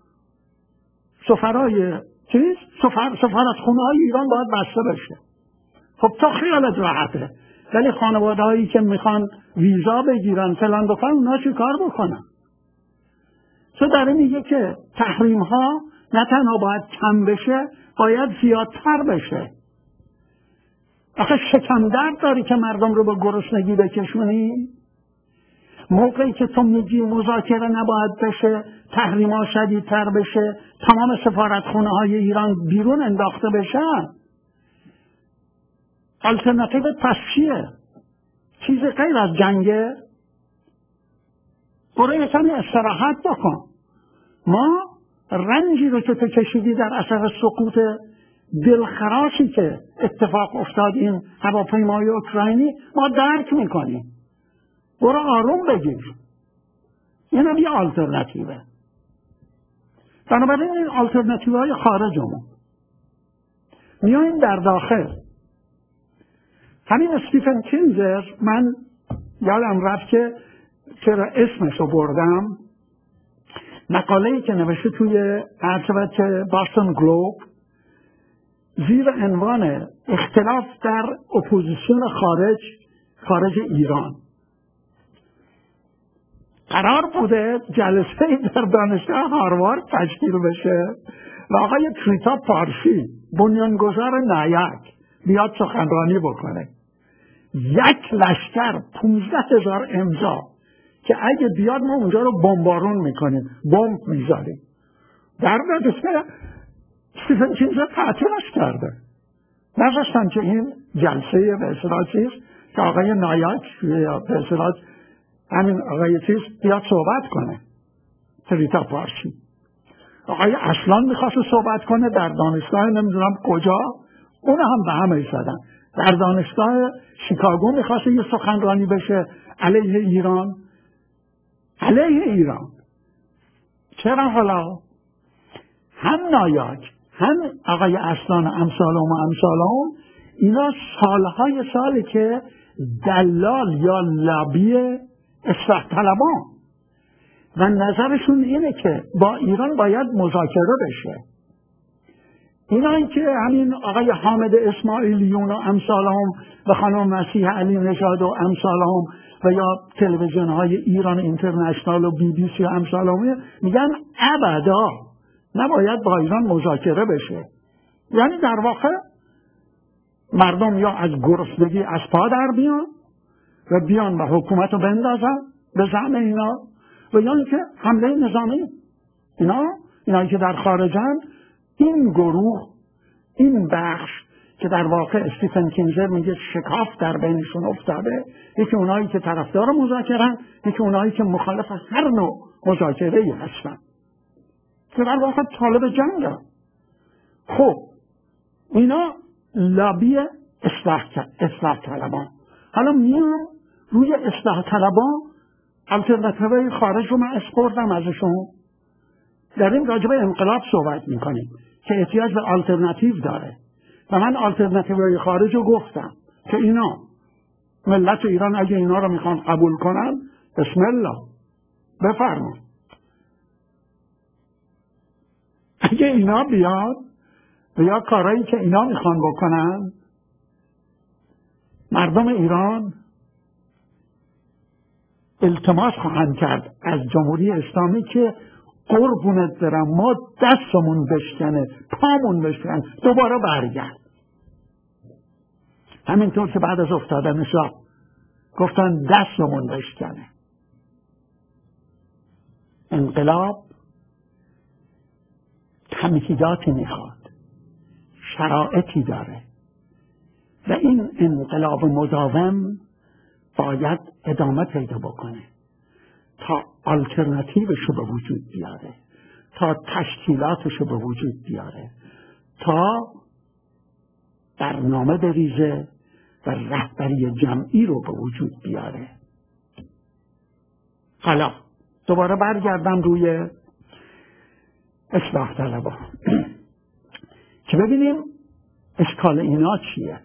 سفرای چیز سفر سفارتخونه های ایران باید بسته بشه. خب تا خیالت راحته، ولی خانواده هایی که میخوان ویزا بگیرن فلان بفن اونا چی کار بکنن؟ تو داره میگه که تحریم ها نه تنها باید کم بشه، باید زیادتر بشه. آخه شکم درد داری که مردم رو به گرسنگی بکشونی؟ موقعی که تو میگی مذاکره نباید بشه، تحریم ها شدیدتر بشه، تمام سفارتخونه های ایران بیرون انداخته بشن، آلترناتیو پس چیه؟ چیز غیر از جنگه؟ برای یه کمی استراحت بکن. ما رنجی رو که تو کشیدی در اثر سقوط دلخراشی که اتفاق افتاد این هواپیمای اوکراینی ما درک میکنیم. برو آروم بگیر. این هم یه آلترناتیوه. بنابراین این آلترناتیوهای خارجمون میاییم در داخل. همین استیفن کینزر، من یادم رفت که چرا اسمش رو بردم، مقاله‌ای که نوشته توی عرض که باستون گلوب زیر عنوان اختلاف در اپوزیسیون خارج خارج ایران، قرار بوده جلسه در دانشگاه هاروارد تشکیل بشه و آقای تریتا پارسی بنیانگذار نایاک بیاد سخنرانی بکنه. یک لشکر پونزده هزار امضا که اگه بیاد ما اونجا رو بمبارون میکنیم، بمب میذاریم. در نتیجه استیفن کینزر تعطیلش کرده، نذاشتن که این جلسه به اصطلاح چیز که آقای نایاک یا به اصطلاح همین آقای چیز بیاد صحبت کنه. تریتا پارسی آقای اصلان میخواست صحبت کنه در دانشگاه نمیدونم کجا، اون هم به هم ایستادن. در دانشگاه شیکاگو میخواست یه سخنرانی بشه علیه ایران، علیه ایران. چرا حالا هم نایاک هم آقای اصلان امثالهم و امثالهم اینا سالهای سالی که دلال یا لابی اصلاح طلبان و نظرشون اینه که با ایران باید مذاکره بشه. اینا این که همین آقای حامد اسماعیلیون و امثالهم و خانم مسیح علی نژاد و امثالهم و یا تلویزیون های ایران اینترنشنال و بی بی سی و امثالهم میگن ابدا نباید با ایران مذاکره بشه. یعنی در واقع مردم یا از گرسنگی از پا در بیان و بیان و حکومت رو بندازن به زعم اینا، و یا اینکه حمله نظامی. اینا اینا که در خارجن، این گروه، این بخش که در واقع استیفن کینزر میگه شکاف در بینشون افتاده، یکی اونایی که طرفدار مذاکره، یکی اونایی که مخالف هر نوع مذاکره‌ای هستن. که در واقع طالب جنگ هم. خب اینا لابی اصلاح اصلاح طلبان. حالا میام روی اصلاح طلبان الترناتیوی خارج رو من اسپردم ازشون. در این راجع به انقلاب صحبت میکنیم که احتیاج به الترناتیو داره و من الترناتیوی خارج رو گفتم که اینا ملت ایران اگه اینا رو میخوان قبول کنن بسم الله بفرمایید. اگه اینا بیاد و یا کارهایی که اینا میخوان بکنن مردم ایران التماس خواهند کرد از جمهوری اسلامی که قربونت برم ما دستمون بشکنه پامون بشکنه دوباره برگرد. همینطور که بعد از افتادن شاه گفتن دستمون بشکنه. انقلاب تمهیداتی میخواد، شرایطی داره و این انقلاب مداوم باید ادامه پیدا بکنه تا آلترناتیوش رو به وجود بیاره، تا تشکیلاتش رو به وجود بیاره، تا برنامه بریزه و رهبری جمعی رو به وجود بیاره. حالا دوباره برگردم روی اصلاح طلبا که ببینیم اشکال اینا چیه.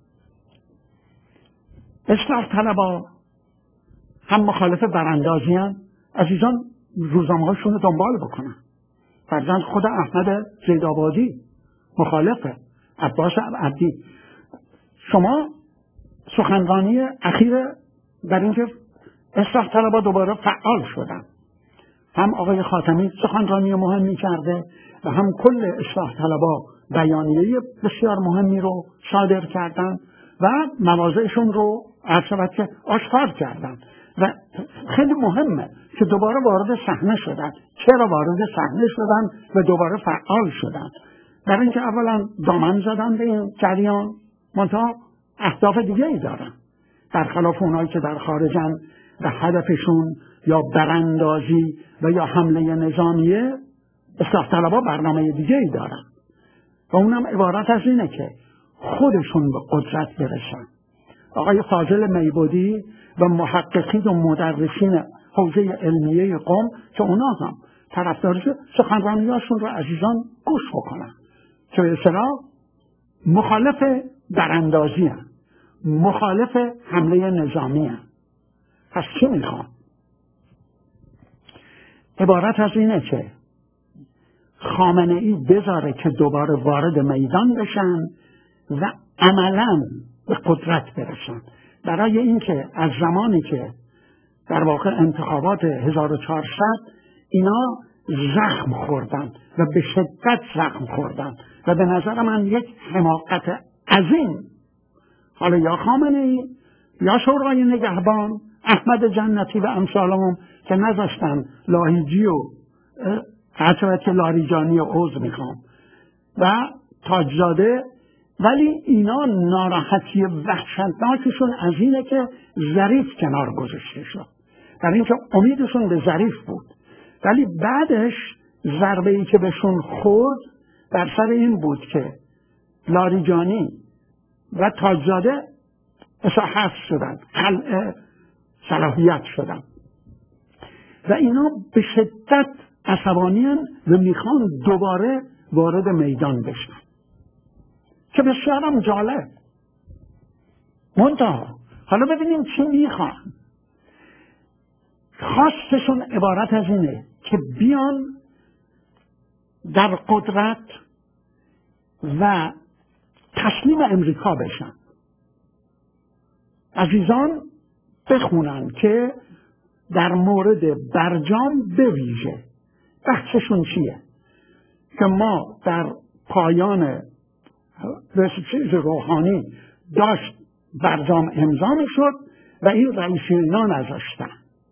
اصلاح طلبا هم مخالف براندازی هم. عزیزان روزنامه هاشون رو دنبال بکنن. فرزند خود احمد زیدآبادی مخالفه، عباس عبدی. شما سخنرانی اخیر در اینکه اصلاح طلبا دوباره فعال شدن، هم آقای خاتمی سخنرانی مهمی کرده و هم کل اصلاح طلبا بیانیه بسیار مهمی رو صادر کردن و مواضعشون رو عرض که آشکار کردن و خیلی مهمه که دوباره وارد صحنه شدن. چرا وارد صحنه شدن و دوباره فعال شدن؟ در اینکه اولا دامن زدن به این جریان، منتها اهداف دیگه ای دارن برخلاف اونایی که در خارجن و هدفشون یا براندازی و یا حمله نظامیه. اصلاح طلبا برنامه دیگه ای دارن و اونم عبارت از اینه که خودشون به قدرت برسن. آقای فاضل میبودی و محققین و مدرسین حوزه علمیه قم که اونا هم طرفدار سخنرانیاشون رو عزیزان گوش بکنن که به اصطلاح مخالف براندازی هم، مخالف حمله نظامی هم. پس چی میخوان؟ عبارت از اینه که خامنه ای بذاره که دوباره وارد میدان بشن و عملاً به قدرت برسن. برای اینکه از زمانی که در واقع انتخابات هزار و چهارصد اینا زخم خوردن و به شدت زخم خوردن و به نظر من یک حماقت عظیم، حالا یا خامنه ای یا شورای نگهبان احمد جنتی و امثالهم که نذاشتن لاهیجی و حتی که لاریجانی و عوض میخوام و تاجزاده، ولی اینا ناراحتی وحشتناکشون از اینه که ظریف کنار گذاشته شد، در اینکه امیدشون به ظریف بود، ولی بعدش ضربه‌ای که بهشون خورد در سر این بود که لاریجانی و تاجزاده اصلاح شدن، خلع صلاحیت شدن و اینا به شدت عصبانیان و میخوان دوباره وارد میدان بشن که بسیارم جالب. منتها حالا ببینیم چی میخوان. خواستشون عبارت از اینه که بیان در قدرت و تسلیم امریکا بشن. عزیزان بخونن که در مورد برجام بویژه بحثشون چیه که ما در پایان چیز روحانی داشت برجام امضا میشد و این رئیس اینا نذاشتن.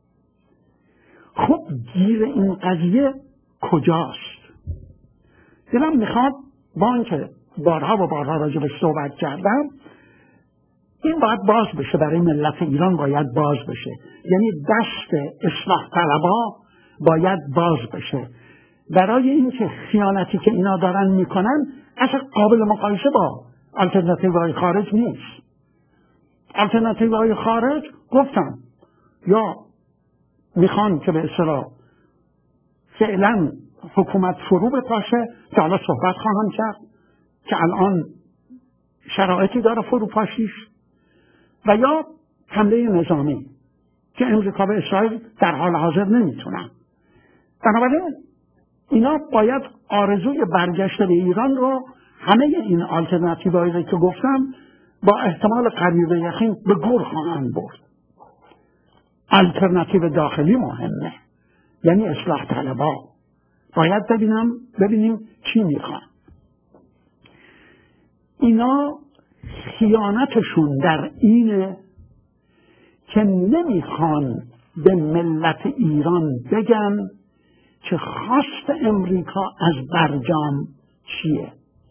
خب گیر این قضیه کجاست؟ دلم میخواد با اینکه بارها و بارها راجع به صحبت کردم این باید باز بشه، برای ملت ایران باید باز بشه، یعنی دست اصلاح طلبا باید باز بشه برای اینکه خیانتی که اینا دارن میکنن اصلا قابل مقایسه با آلترناتیوهای خارج نیست. آلترناتیوهای خارج گفتم یا میخوان که به اصطلاح فعلا حکومت فرو بپاشه که حالا صحبت خواهم کرد که الان شرایطی داره فروپاشیش، و یا حمله نظامی که امریکا به اسرائیل در حال حاضر نمیتونن. بنابراین اینا باید آرزوی برگشت به ایران رو، همه این آلترناتیوهایی که گفتم با احتمال قریب یقین به گور خواهند برد. آلترناتیو داخلی مهمه، یعنی اصلاح طلبها. باید ببینم ببینیم چی میخوان. اینا خیانتشون در اینه که نمیخوان به ملت ایران بگن که خواست امریکا از برجام چیه.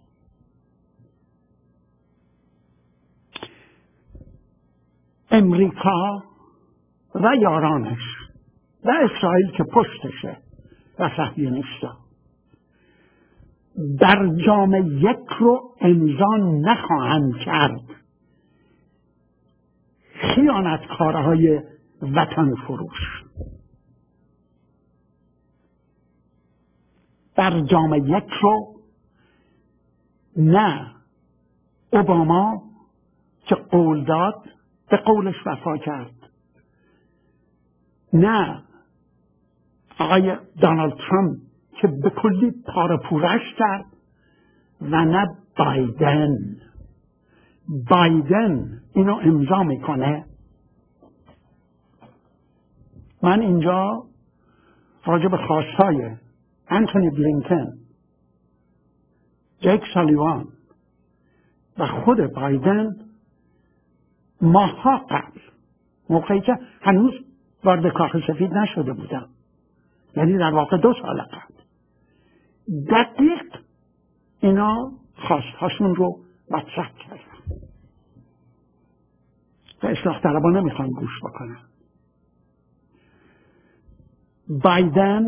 امریکا و یارانش و اسرائیل که پشتشه و صهیونیستا برجام یک رو امضا نخواهند کرد. خیانتکارهای وطن فروش برجام یک رو نه اوباما که قول داد به قولش وفا کرد، نه آقای دونالد ترامپ که به کلی پاره پورش کرد، و نه بایدن. بایدن اینو امضا میکنه. من اینجا راجع به خواستهای انتونی بلینکن، جک سالیوان و خود بایدن ماهها قبل، موقعی که هنوز وارد کاخ سفید نشده بودم، یعنی در واقع دو سال قبل، دقیق اینا خواستهاشون رو مطرح کردن و اصلاح طلبها نمیخوان گوش بکنن. بایدن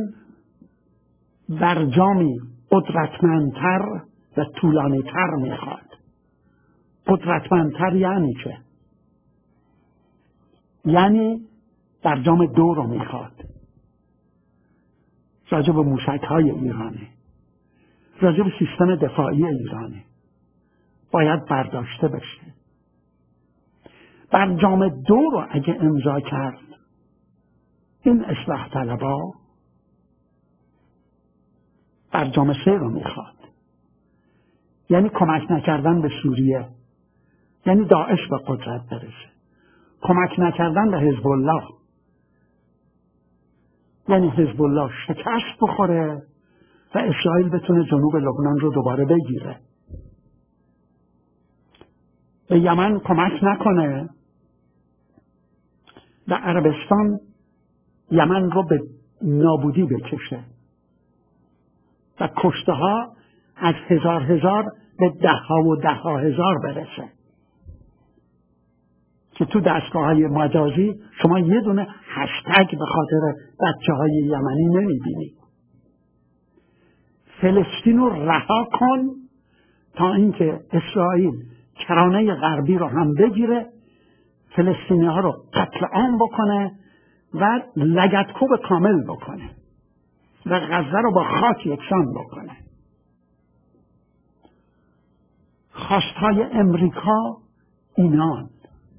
برجامی قدرتمندتر و طولانیتر میخواد. قدرتمندتر یعنی چه؟ یعنی برجام دو رو میخواد. راجع به موشک‌های ایرانی، راجع به سیستم دفاعی ایرانی باید برداشته بشه. برجام دو رو اگه امضا کرد این اصلاح طلبها برجام سه رو میخواد، یعنی کمک نکردن به سوریه، یعنی داعش به قدرت برسه، کمک نکردن به حزب الله، یعنی حزب الله شکست بخوره و اسرائیل بتونه جنوب لبنان رو دوباره بگیره. به یمن کمک نکنه و عربستان یمن رو به نابودی بکشه و کشته ها از هزار هزار به ده ها و ده ها هزار برسه که تو دستگاه های مجازی شما یه دونه هشتگ به خاطر بچه های یمنی نمیبینید. فلسطین رو رها کن تا اینکه اسرائیل کرانه غربی رو هم بگیره، فلسطینی ها رو قتل عام بکنه و لگدکوب کامل بکنه و غزه رو با خاک یکسان بکنه. خواستهای امریکا اینان.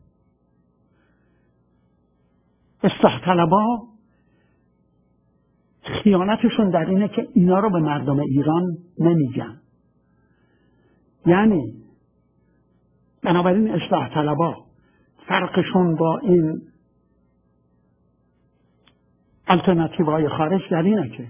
اصلاح طلبها خیانتشون در اینه که اینا رو به مردم ایران نمیگن. یعنی بنابراین اصلاح طلبها فرقشون با این آلترناتیوهای خارج در اینه که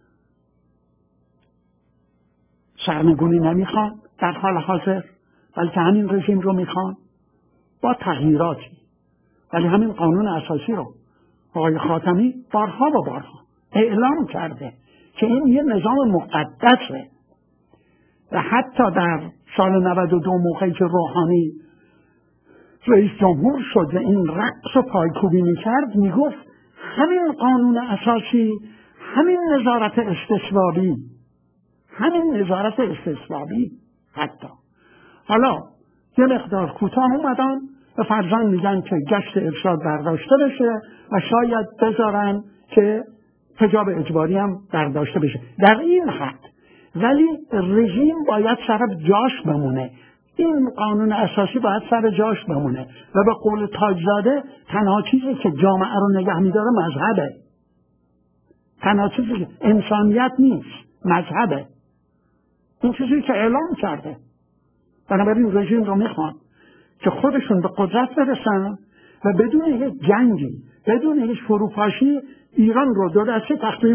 سرنگونی نمیخوان در حال حاضر، بلکه همین رژیم رو میخوان با تغییراتی. ولی همین قانون اساسی رو آقای خاتمی بارها و بارها اعلام کرده که این یه نظام مقدسه و حتی در سال نود و دو موقعی که روحانی رئیس جمهور شد و این رقص و پایکوبی میکرد میگفت همین قانون اساسی همین نظارت استثبابی همین نظارت استثبابی حتی حالا یه مقدار کوتاه اومدن و فرضاً میگن که گشت ارشاد برداشته بشه و شاید بذارن که حجاب اجباری هم برداشته بشه در این حد، ولی رژیم باید سر جاش بمونه. این قانون اساسی باید سر جاش بمونه و به قول تاجزاده تنها چیزی که جامعه رو نگه میداره مذهبه. تنها چیزی که انسانیت نیست، مذهبه. این چیزی که اعلام کرده. بنابراین رژیم رو میخوان که خودشون به قدرت برسن و بدون یک جنگی، بدون یک فروپاشی ایران رو دو دسته تقدیم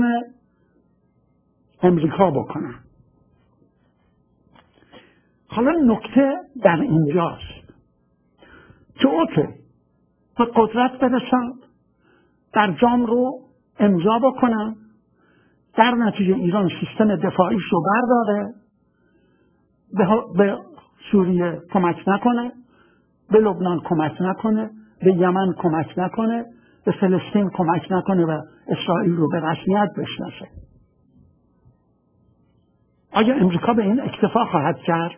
امریکا بکنن. حالا نکته در اینجاست که اوکی به قدرت برسن، برجام رو امضا بکنن، در نتیجه ایران سیستم دفاعیش رو برداره، به سوریه کمک نکنه، به لبنان کمک نکنه، به یمن کمک نکنه، به فلسطین کمک نکنه و اسرائیل رو به رسمیت بشناسه. آیا امریکا به این اکتفا خواهد کرد؟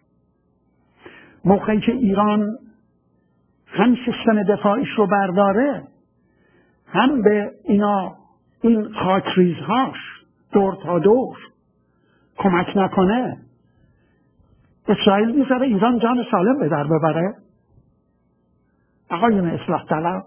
موقعی که ایران هم سیستم دفاعیش رو برداره، هم به اینا این خاکریزهاش دور تا دور کمک نکنه، اسرائیل میذاره ایران جان سالم به در ببره؟ آقایون اصلاح طلب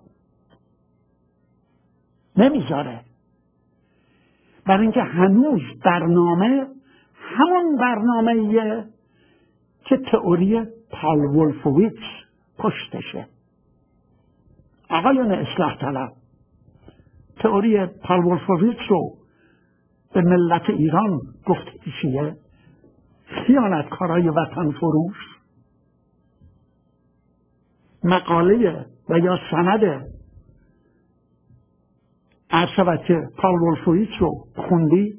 نمیذاره. برای اینکه هنوز برنامه همون برنامه‌ایه که تئوری پال وولفویتس پشتشه. آقایون اصلاح طلب تئوری پال وولفویتس رو به ملت ایران گفت چیه؟ خیانتکارای وطن فروش. مقاله و یا سند عرض که پال وولفویتس رو خوندید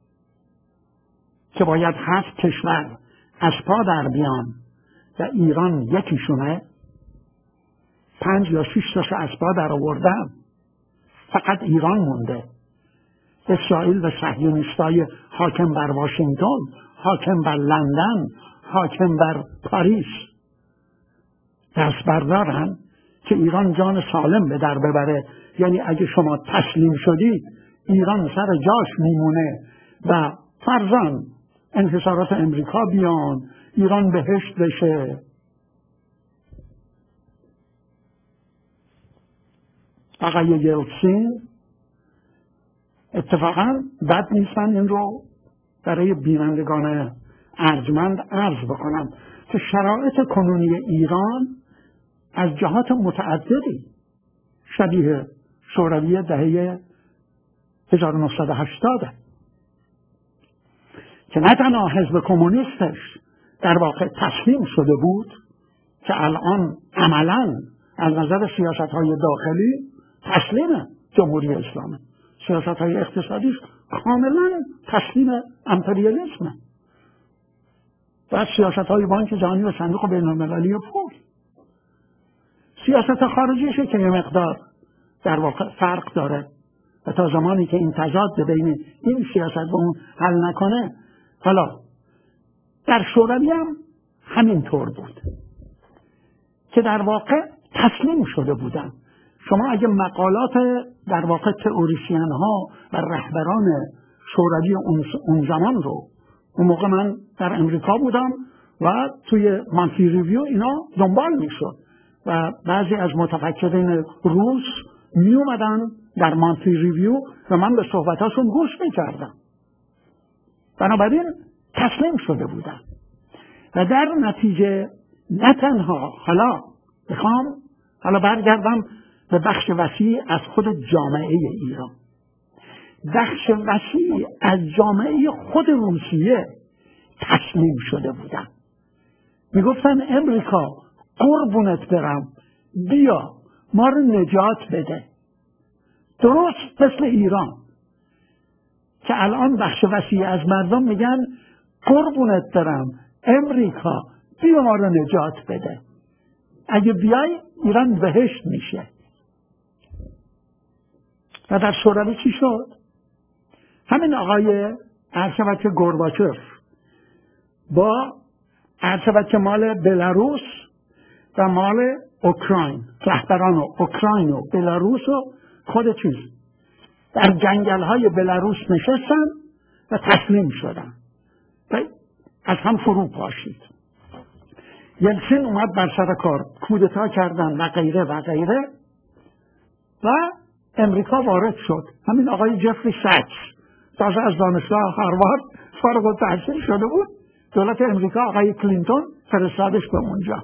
که باید هفت کشور از پا در بیان و ایران یکیشونه؟ پنج یا شش تاش از پا در آوردن، فقط ایران مونده. اسرائیل و صهیونیستای حاکم بر واشنگتن، حاکم بر لندن، حاکم بر پاریس دست بردارن که ایران جان سالم به در ببره. یعنی اگه شما تسلیم شدید ایران سر جاش میمونه و فرضاً انحصارات امریکا بیان، ایران بهشت بشه. آقای یلتسین اتفاقاً بد نیستن این رو برای بینندگان ارجمند عرض بکنم که شرایط کنونی ایران از جهات متعددی شبیه شوروی دهه هزار و نهصد و هشتاد که نه تنها حزب کمونیستش در واقع تسلیم شده بود که الان عملاً از نظر سیاست‌های داخلی تسلیم جمهوری اسلامی، سیاست‌های اقتصادیش کاملاً تسلیم امپریالیسم و سیاست‌های بانک جهانی و صندوق بین‌المللی پول. سیاست خارجیشه که یه مقدار در واقع فرق داره و تا زمانی که این تضاد بین این سیاست و اون حل نکنه. حالا در شوروی هم همینطور بود که در واقع تسلیم شده بودن. شما اگه مقالات در واقع تئوریسین ها و رهبران شوروی اون زمان رو، اون موقع من در امریکا بودم و توی مانتی ریویو اینا دنبال میشد و بعضی از متفکرین روس می اومدن در مانتی ریویو و من به صحبتاشون گوش میکردم. بنابراین تسلیم شده بودن و در نتیجه نه تنها حالا میخوام حالا برگردم به بخش وسیع از خود جامعه ایران. بخش وسیع از جامعه خود روسیه تسلیم شده بودن. میگفتن امریکا قربونت برم، بیا ما رو نجات بده. درست مثل ایران که الان بخش وسیع از مردم میگن قربونت برم امریکا بیا ما رو نجات بده، اگه بیای ایران بهشت میشه. و در شوروی چی شد؟ همین آقای عرض که گورباچف با عرض که مال بلاروس و مال اوکراین، رهبران اوکراین و بلاروس و خود چیز در جنگل های بلاروس نشستن و تسلیم شدن و از هم فرو پاشید. یلتسین اومد بر سر کار، کودتا کردن و غیره و غیره و امریکا وارد شد. همین آقای جفری ساکس تازه از دانشگاه هاروارد فارغ التحصیل شده بود، دولت امریکا آقای کلینتون فرستادش به اونجا.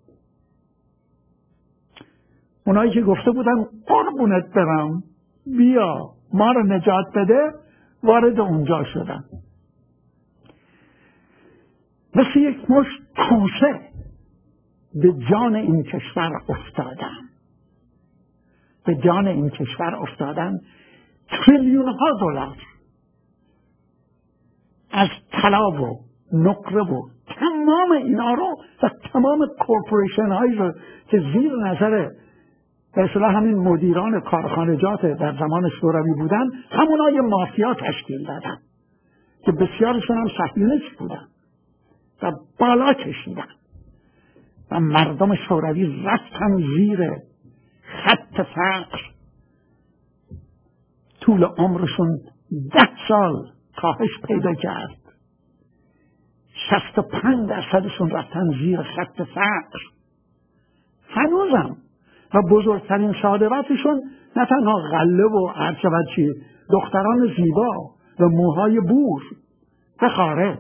اونایی که گفته بودن قربونت برم بیا ما رو نجات بده وارد اونجا شدن. مثل یک مشت کوسه به جان این کشور افتادن به جان این کشور افتادن تریلیون ها دلار از طلا و نقره و تمام اینا رو و تمام کورپوریشن هایی رو که زیر نظر به اصطلاح همین مدیران کارخانجات در زمان شوروی بودن، همونا یه مافیا تشکیل دادن که بسیارشون هم صهیونیست بودن و بالا کشیدن و مردم شوروی رفتن زیر خط فقر. طول عمرشون ده سال کاهش پیدا کرد. شصت و پنج درصدشون رفتن زیر خط فقر هنوزم، و بزرگترین صادراتشون نه تنها غله و هر شود چی، دختران زیبا و موهای بور به خارج.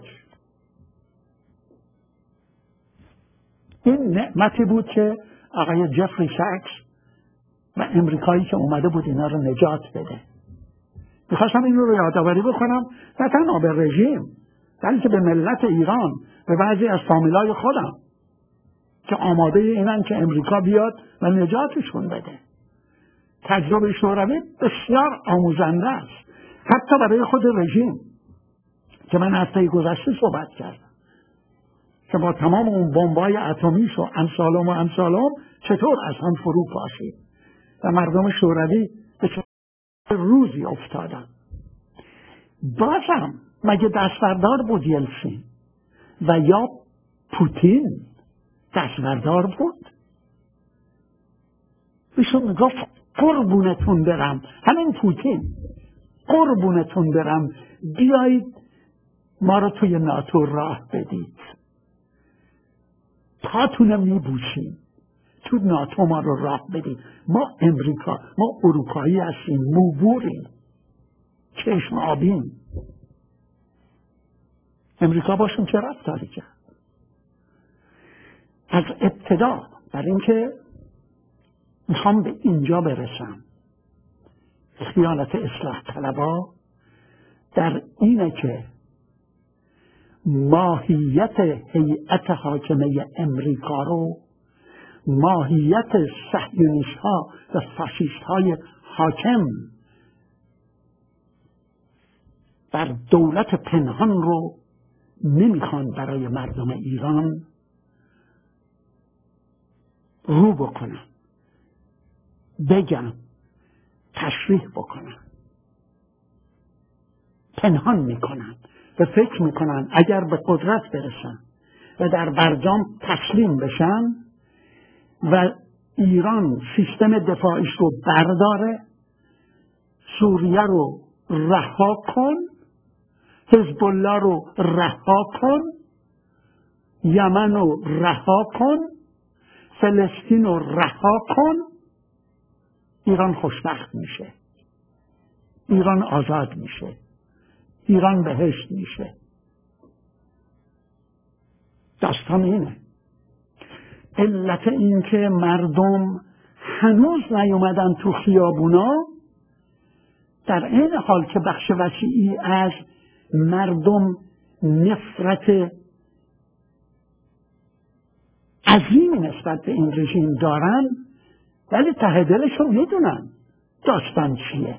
این نعمتی بود که آقای جفری ساکس و امریکایی که اومده بود اینا رو نجات بده. میخواستم این رو یادآوری بکنم نه تنها به رژیم بلکه به ملت ایران، به بعضی از فامیلای خودم که آماده اینن که امریکا بیاد و نجاتشون بده. تجربه شوروی بسیار آموزنده است، حتی برای خود رژیم که من هفته گذشته صحبت کردم که با تمام اون بمبای اتمیش و امثالم و امثالم چطور از هم فرو پاشید و مردم شوروی به چه روزی افتادن. بازم مگه دستبردار بود یلتسین و یا پوتین دستبردار بود؟ ایشون میگفت قربونتون برم، همین پوتین قربونتون برم بیایید ما رو توی ناتو راه بدید، پاتونه میبوسیم تو ناتو ما رو راه بدید. ما امریکا، ما اروپایی هستیم، موبوریم، چشم آبیم. امریکا باشون چه رفتاری کرد؟ از ابتدا برای اینکه میخوام به اینجا برسم، خیانت اصلاح طلبا در اینه که ماهیت هیئت حاکمه امریکا رو، ماهیت صهیونیست ها و فاشیست های حاکم بر دولت پنهان رو نمیخوان برای مردم ایران رو بکنن، بگن، تشریح بکنن. پنهان میکنن و فکر میکنن اگر به قدرت برسن و در برجام تسلیم بشن و ایران سیستم دفاعیش رو برداره، سوریه رو رها کن، حزب الله رو رها کن، یمن رو رها کن، فلسطین رو رها کن، ایران خوشبخت میشه، ایران آزاد میشه، ایران بهشت میشه. داستان اینه. علت این که مردم هنوز نیومدن تو خیابونا، در این حال که بخش وسیعی از مردم نفرت عظیمی نسبت به این رژیم دارن، ولی ته دلشون میدونن داستان چیه.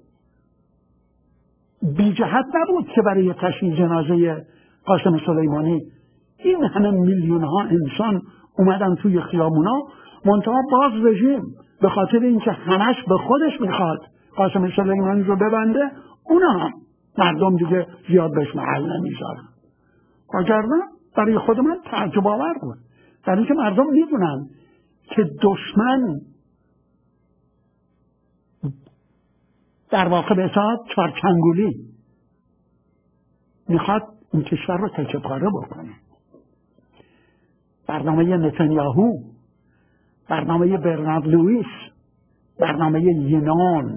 بی جهت نبود که برای تشییع جنازه قاسم سلیمانی این همه میلیون ها انسان اومدن توی خیابونا، منتها باز رژیم به خاطر اینکه همش به خودش میخواد قاسم سلیمانی رو ببنده، اونا هم مردم دیگه زیاد بهش محل نمیذارن. وگرنه برای خود من تعجب آور بود، در اینکه مردم میدونن که دشمن در واقع به اصطلاح چارچنگولی میخواد این کشور رو تکه پاره بکنه. برنامه نتانیاهو، برنامه برنارد لوئیس، برنامه یونان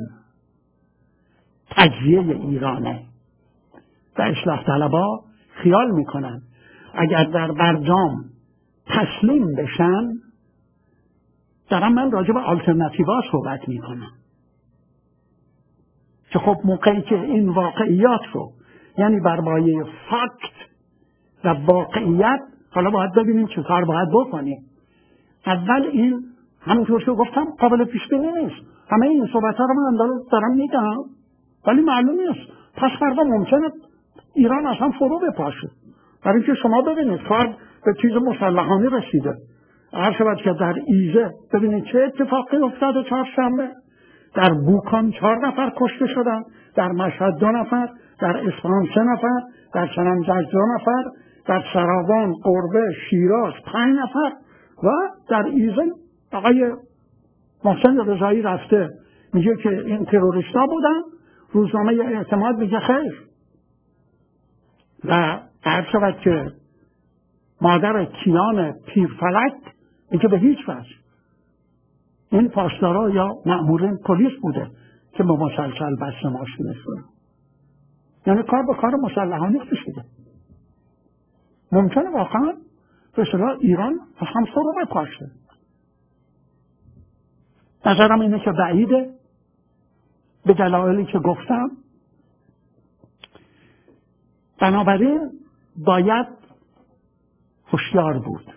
تجزیه ایرانه و اصلاح طلبها خیال میکنن اگر در برجام تسلیم بشن، دارم من راجع به آلترناتیوها صحبت میکنم که خب موقعی که این واقعیات رو، یعنی بر پایه فکت و واقعیت، حالا باید ببینیم چه کار باید بکنیم. اول این همونطور که گفتم قابل پیش بینی نیست. همه این صحبت ها رو من دارم میگم ولی معلوم نیست پس فردا ممکنه ایران اصلا فرو بپاشه. برای اینکه شما ببینید کار به چیز مسلحانه رسیده. هر شود که در ایزه ببینید چه اتفاقی افتاده چهارشنبه. در بوکان چهار نفر کشته شدن، در مشهد دو نفر، در اصفهان سه نفر، در سننجق دو نفر، در سراوان، قربه، شیراز پنج نفر و در ایزه آقای محسن رضایی رفته میگه که این تروریستا بودن، روزنامه اعتماد میگه خیر. و هر شود که مادر کیان پیرفلک میگه به هیچ وجه این پاسدارا یا مأمورین پلیس بوده که با مسلسل بسته ماشینشون. یعنی کار به کار مسلحانه کشیده. ممکنه واقعا به اصطلاح ایران هم فرو بپاشه. نظرم اینه که بعیده به دلایلی که گفتم. بنابراین باید هوشیار بود.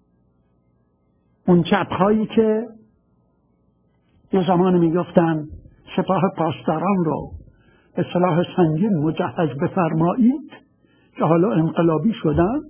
اون چپ‌هایی که یه زمان میگفتن سپاه پاسداران رو به سلاح سنگین مجهز بفرمایید که حالا انقلابی شدن،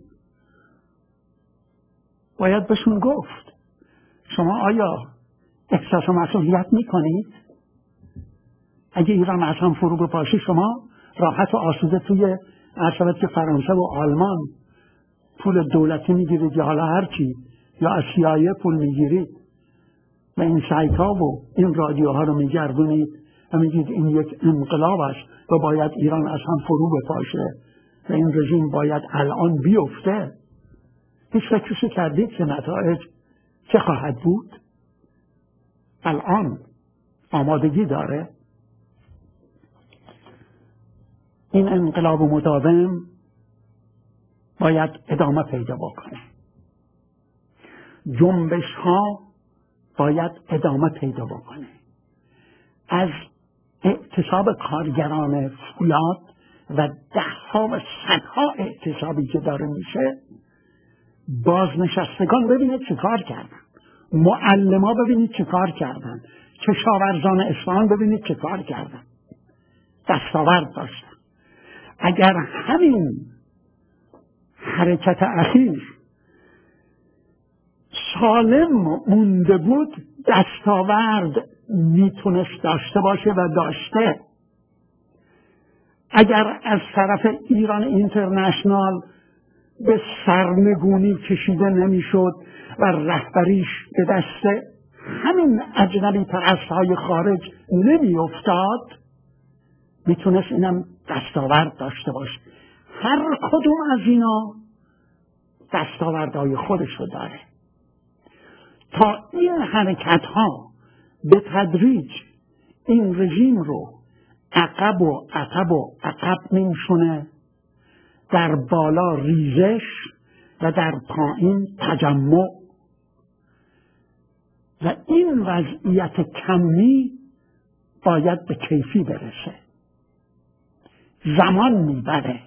باید بهشون گفت شما آیا احساس مسئولیت میکنید؟ اگه ایران اصلا فرو بپاشه شما راحت و آسوده توی عرشبت که فرانسه و آلمان پول دولتی میگیرید یا حالا هرچی، یا از سیایه پول میگیرید و این سایت ها و این رادیوها رو میگردونید و میگید این یک انقلاب است و باید ایران اصلا فرو بپاشه و این رژیم باید الان بیفته. هیچ فکرشو کردید که نتایج چه خواهد بود؟ الان آمادگی داره این انقلاب مداوم باید ادامه پیدا بکنه. جنبش ها باید ادامه پیدا بکنه. از اعتصاب کارگران فولاد و دهها و صدها اعتصابی که داره میشه، بازنشستگان ببینید چه کار کردن، معلما ببینید چه کار کردن، کشاورزان اصفهان ببینید چه کار کردن، دستاورد داشتن. اگر همین حرکت اخیر سالم مونده بود دستاورد میتونست داشته باشه و داشته. اگر از طرف ایران اینترنشنال به سرنگونی کشیده نمیشد و رهبریش به دست همین اجنبی پرستهای خارج نمی افتاد، میتونست اینم دستاورد داشته باشه. هر کدوم از اینا دستاوردهای خودشو داره. تا این حرکت ها به تدریج این رژیم رو عقب و عقب و عقب میشونه، در بالا ریزش و در پایین تجمع، و این وضعیت کمی باید به کیفی برسه. زمان میبره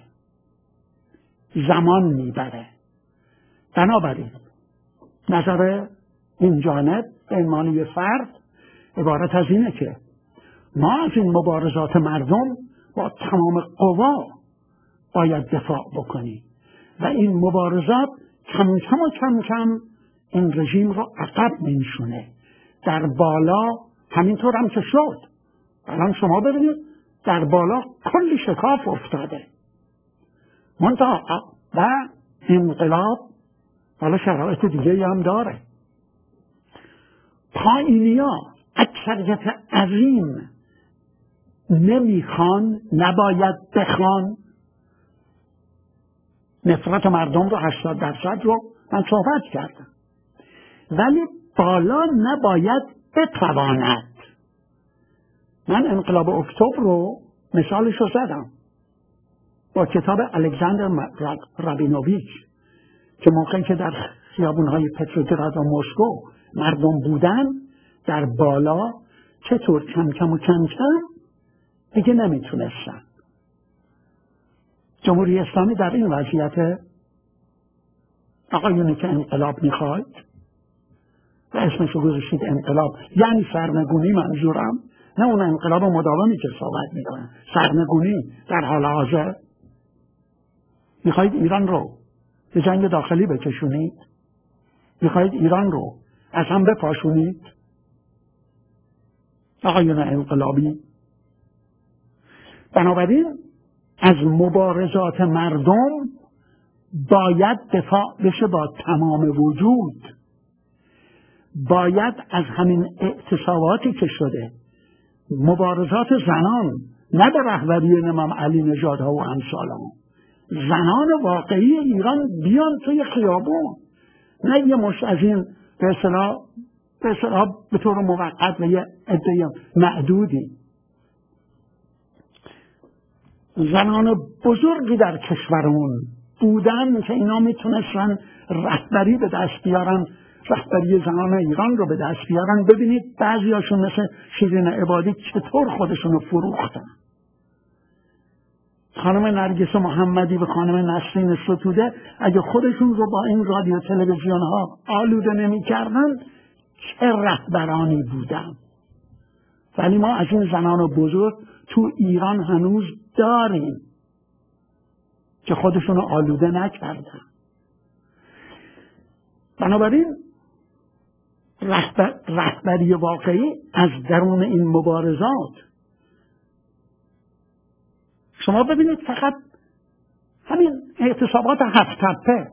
زمان میبره بنابراین نظر این جانب به عنوان یه فرد عبارت از اینه که ما از این مبارزات مردم با تمام قوا باید دفاع بکنیم و این مبارزات کم کم و کم کم این رژیم رو عقب میشونه. در بالا همینطور هم که شد. الان شما ببینید در بالا کلی شکاف افتاده. منتها و انقلاب حالا شرایط دیگه هم داره. پایینیا اکثریت عظیم نمیخوان، نباید بخوان. نفرت مردم رو هشتاد درصد رو من صحبت کردم، ولی بالا نباید بتواند. من انقلاب اکتبر رو مثالش رو زدم با کتاب الکساندر رابینوویچ که موقعی که در خیابون‌های پتروگراد و مسکو مردم بودن در بالا چطور کم کم و کم کم دیگه نمیتونستن. جمهوری اسلامی در این وضعیت، آقایونی که انقلاب میخواید و اسمش رو گذاشتید انقلاب، یعنی سرنگونی منظورم، نه اون انقلاب مداومی که صحبت میکنن، سرنگونی در حال حاضر. میخواید ایران رو به جنگ داخلی بکشونید؟ میخواید ایران رو از هم بپاشونید؟ آقایون انقلابی، بنابراین از مبارزات مردم باید دفاع بشه با تمام وجود. باید از همین اعتصاباتی که شده، مبارزات زنان، نه به رهبری امام علی نژادها و امثالهم، زنان واقعی ایران بیان توی خیابون، نه یه مش از این به اصطلاح به اصطلاح به طور موقت و یه عده معدودی. زنان بزرگی در کشورمون بودن که اینا میتونستن رهبری به دست بیارن، رهبری زنان ایران رو به دست بیارن. ببینید بعضیاشون مثل شیرین عبادی چطور خودشونو فروختن. خانم نرگس محمدی و خانم نسرین ستوده اگه خودشون رو با این رادیو تلویزیون ها آلوده نمی کردن چه رهبرانی بودن. ولی ما از این زنان بزرگ تو ایران هنوز داریم که خودشون رو آلوده نکردن. بنابراین رهبر، رهبری واقعی از درون این مبارزات. شما ببینید فقط همین اعتصابات هفت تپه،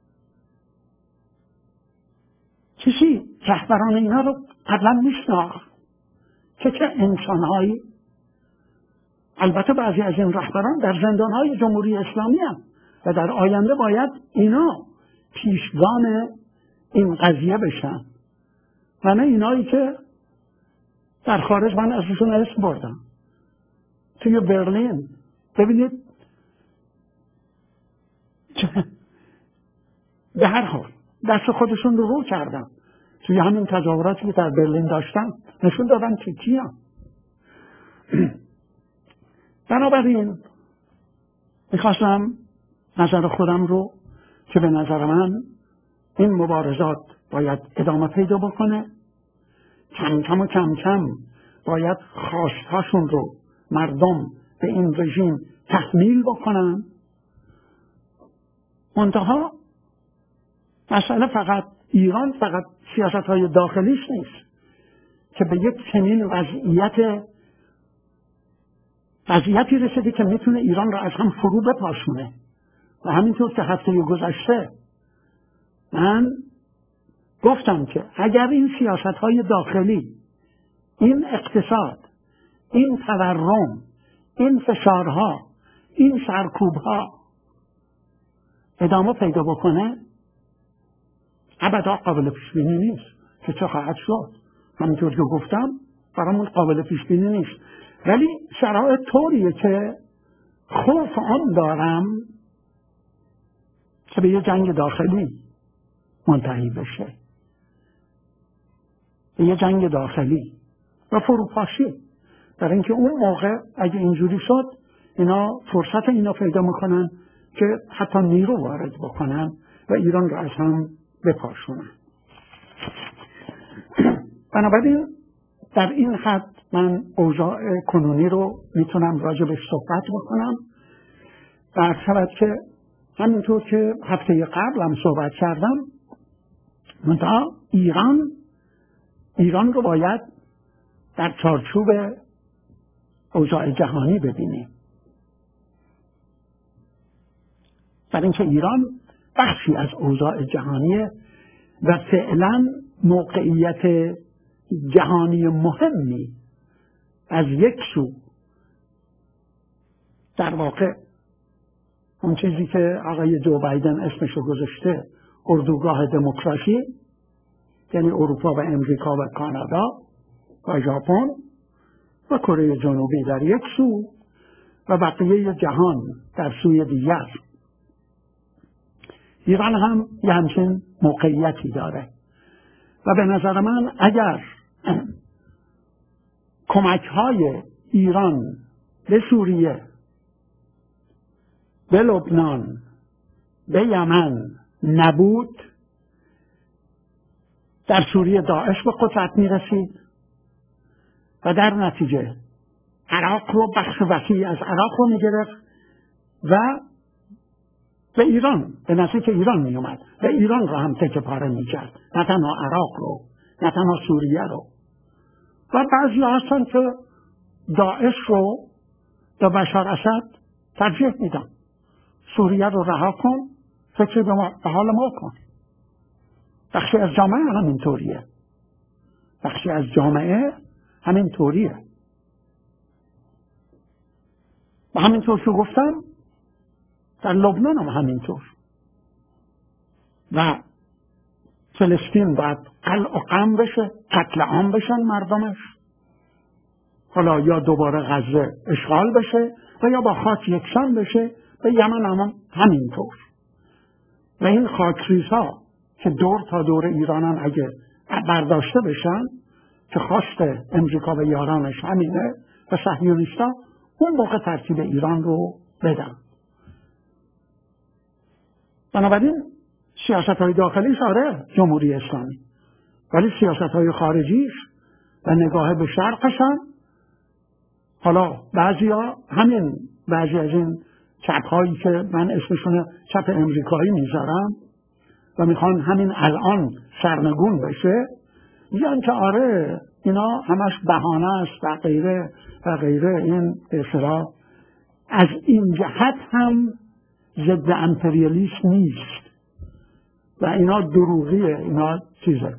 کسی رهبران اینا رو قبلا میشناخت که چه انسانهایی. البته بعضی از این رهبران در زندانهای جمهوری اسلامی هم و در آینده باید اینا پیشگام این قضیه بشن و نه اینایی که در خارج. من ازشون اسم بردم توی برلین. ببینید به هر حال دست خودشون رو رو کردن توی همین تظاهراتی که در برلین داشتن، نشون دادن که کیان. بنابراین میخواستم نظر خودم رو که به نظر من این مبارزات باید ادامه پیدا بکنه، کم کم و کم کم باید خواستهاشون رو مردم به این رژیم تحمیل بکنن. منتها مسئله فقط ایران، فقط سیاست های داخلیش نیست که به یک چنین وضعیت وضعیتی رسیده که میتونه ایران را از هم فرو بپاشونه. و همینطور که هفته گذشته من گفتم که اگر این سیاست های داخلی، این اقتصاد، این تورم، این فشارها، این سرکوبها ادامه پیدا بکنه، ابدا قابل پیش بینی نیست که چه خواهد شد. همینطور که گفتم برامون قابل پیش بینی نیست. ولی شرایط طوریه که خوف آن دارم که به یه جنگ داخلی منتهی بشه، به یه جنگ داخلی و فروپاشی. در اینکه اون موقع اگه اینجوری شد اینا فرصت اینا پیدا میکنن که حتی نیرو وارد بکنن و ایران را از هم بپاشونن. بنابراین در این حد من اوضاع کنونی رو میتونم راجبش صحبت بکنم. در شود که همینطور که هفته قبل هم صحبت کردم، منتها ایران ایران رو باید در چارچوب اوضاع جهانی ببینیم. برای اینکه ایران بخشی از اوضاع جهانیه و فعلا موقعیت جهانی مهمی از یک سو در واقع اون چیزی که آقای جو بایدن اسمشو گذاشته اردوگاه دموکراسی، یعنی اروپا و امریکا و کانادا و ژاپن و کره جنوبی در یک سو و بقیه جهان در سوی دیگر. ایران هم یه همچین موقعیتی داره و به نظر من اگر کمک های ایران به سوریه، به لبنان، به یمن نبود، در سوریه داعش به قدرت می رسید و در نتیجه عراق رو، بخش وسیعی از عراق رو می گرفت و به ایران، به نزدیک ایران می اومد و ایران رو هم تکه پاره می کرد، نه تنها عراق رو، نه تنها سوریه رو. و بعضی هستن که داعش رو به بشار اسد ترجیح میدن، سوریه رو رها کن، فکر به حال ما کن. بخشی از جامعه همین طوریه، بخشی از جامعه همین طوریه و همینطور که گفتم در لبنان هم همینطور. و فلسطین باید قلع و قم بشه، قتل عام بشن مردمش، حالا یا دوباره غزه اشغال بشه و یا با خاک یکسان بشه. و یمن هم همینطور. و این خاکریزها که دور تا دور ایرانن اگه برداشته بشن، که خواست امریکا و یارانش همینه و صهیونیستا، اون موقع ترتیب ایران رو بدن. بنابراین سیاست های داخلیش آره جمهوری اسلامی، ولی سیاست های خارجیش و نگاه به شرقش هم، حالا بعضی ها همین بعضی از این چپ هایی که من اسمشون چپ امریکایی میذارم و میخوان همین الان سرنگون بشه، میگن که آره اینا همش بهانه است و غیره و غیره. این به اصطلاح از این جهت هم ضد امپریالیسم نیست و اینا دروغیه، اینا چیزه.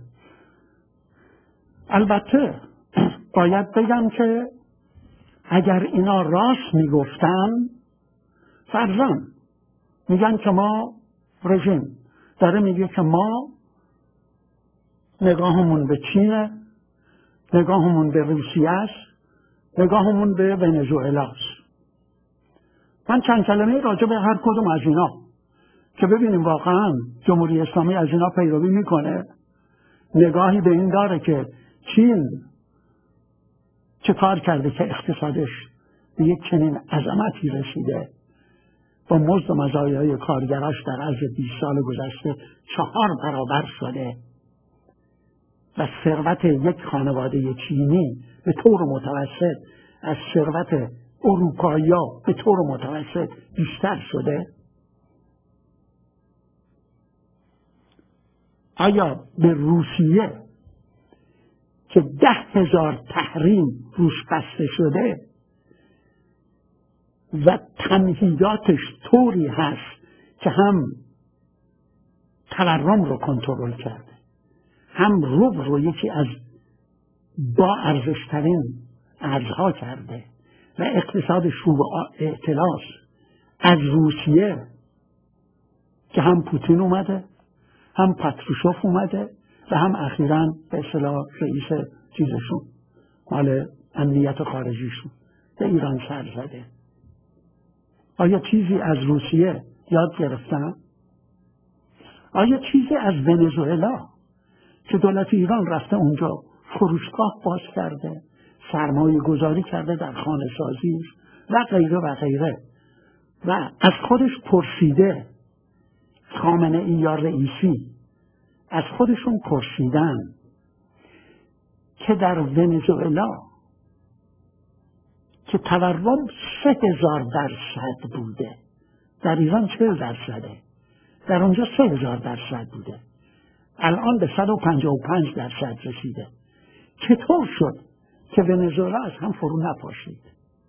البته باید بگم که اگر اینا راست میگفتن، فرضاً میگن که ما رژیم داره میگه که ما نگاهمون به چینه، نگاهمون به روسیه است، نگاهمون به ونزوئلا است. من چند کلمه راجع به هر کدوم از اینا که ببینیم واقعا جمهوری اسلامی از اینا پیروی میکنه، نگاهی به این داره که چین چه کار کرده که اقتصادش به یک چنین عظمتی رسیده، با مزد و مزایای کارگراش در عرض بیست سال گذشته چهار برابر شده و ثروت یک خانواده چینی به طور متوسط از ثروت اروپایی‌ها به طور متوسط بیشتر شده. آیا به روسیه که ده هزار تحریم روش بسته شده و تمهیداتش طوری هست که هم تورم رو کنترل کرده، هم روبل رو یکی از با ارزشترین ارزها کرده و اقتصادش رو به اعتلاس، از روسیه که هم پوتین اومده، هم پاتروشوف اومده و هم اخیراً به اصطلاح رئیس چیزشون مال امنیت خارجیشون به ایران سر زده. آیا چیزی از روسیه یاد گرفتن؟ آیا چیزی از ونزوئلا که دولت ایران رفته اونجا فروشگاه باز کرده، سرمایه گذاری کرده در خانه سازیش و غیره و غیره و از خودش پرسیده، خامنه ای یا رئیسی از خودشون پرسیدن که در ونزوئلا که تورم سه هزار درصد بوده، در ایران چهل درصده، در اونجا سه هزار درصد بوده، الان به صد و پنجاه و پنج درصد رسیده. چطور شد که ونزوئلا از هم فرو نپاشید؟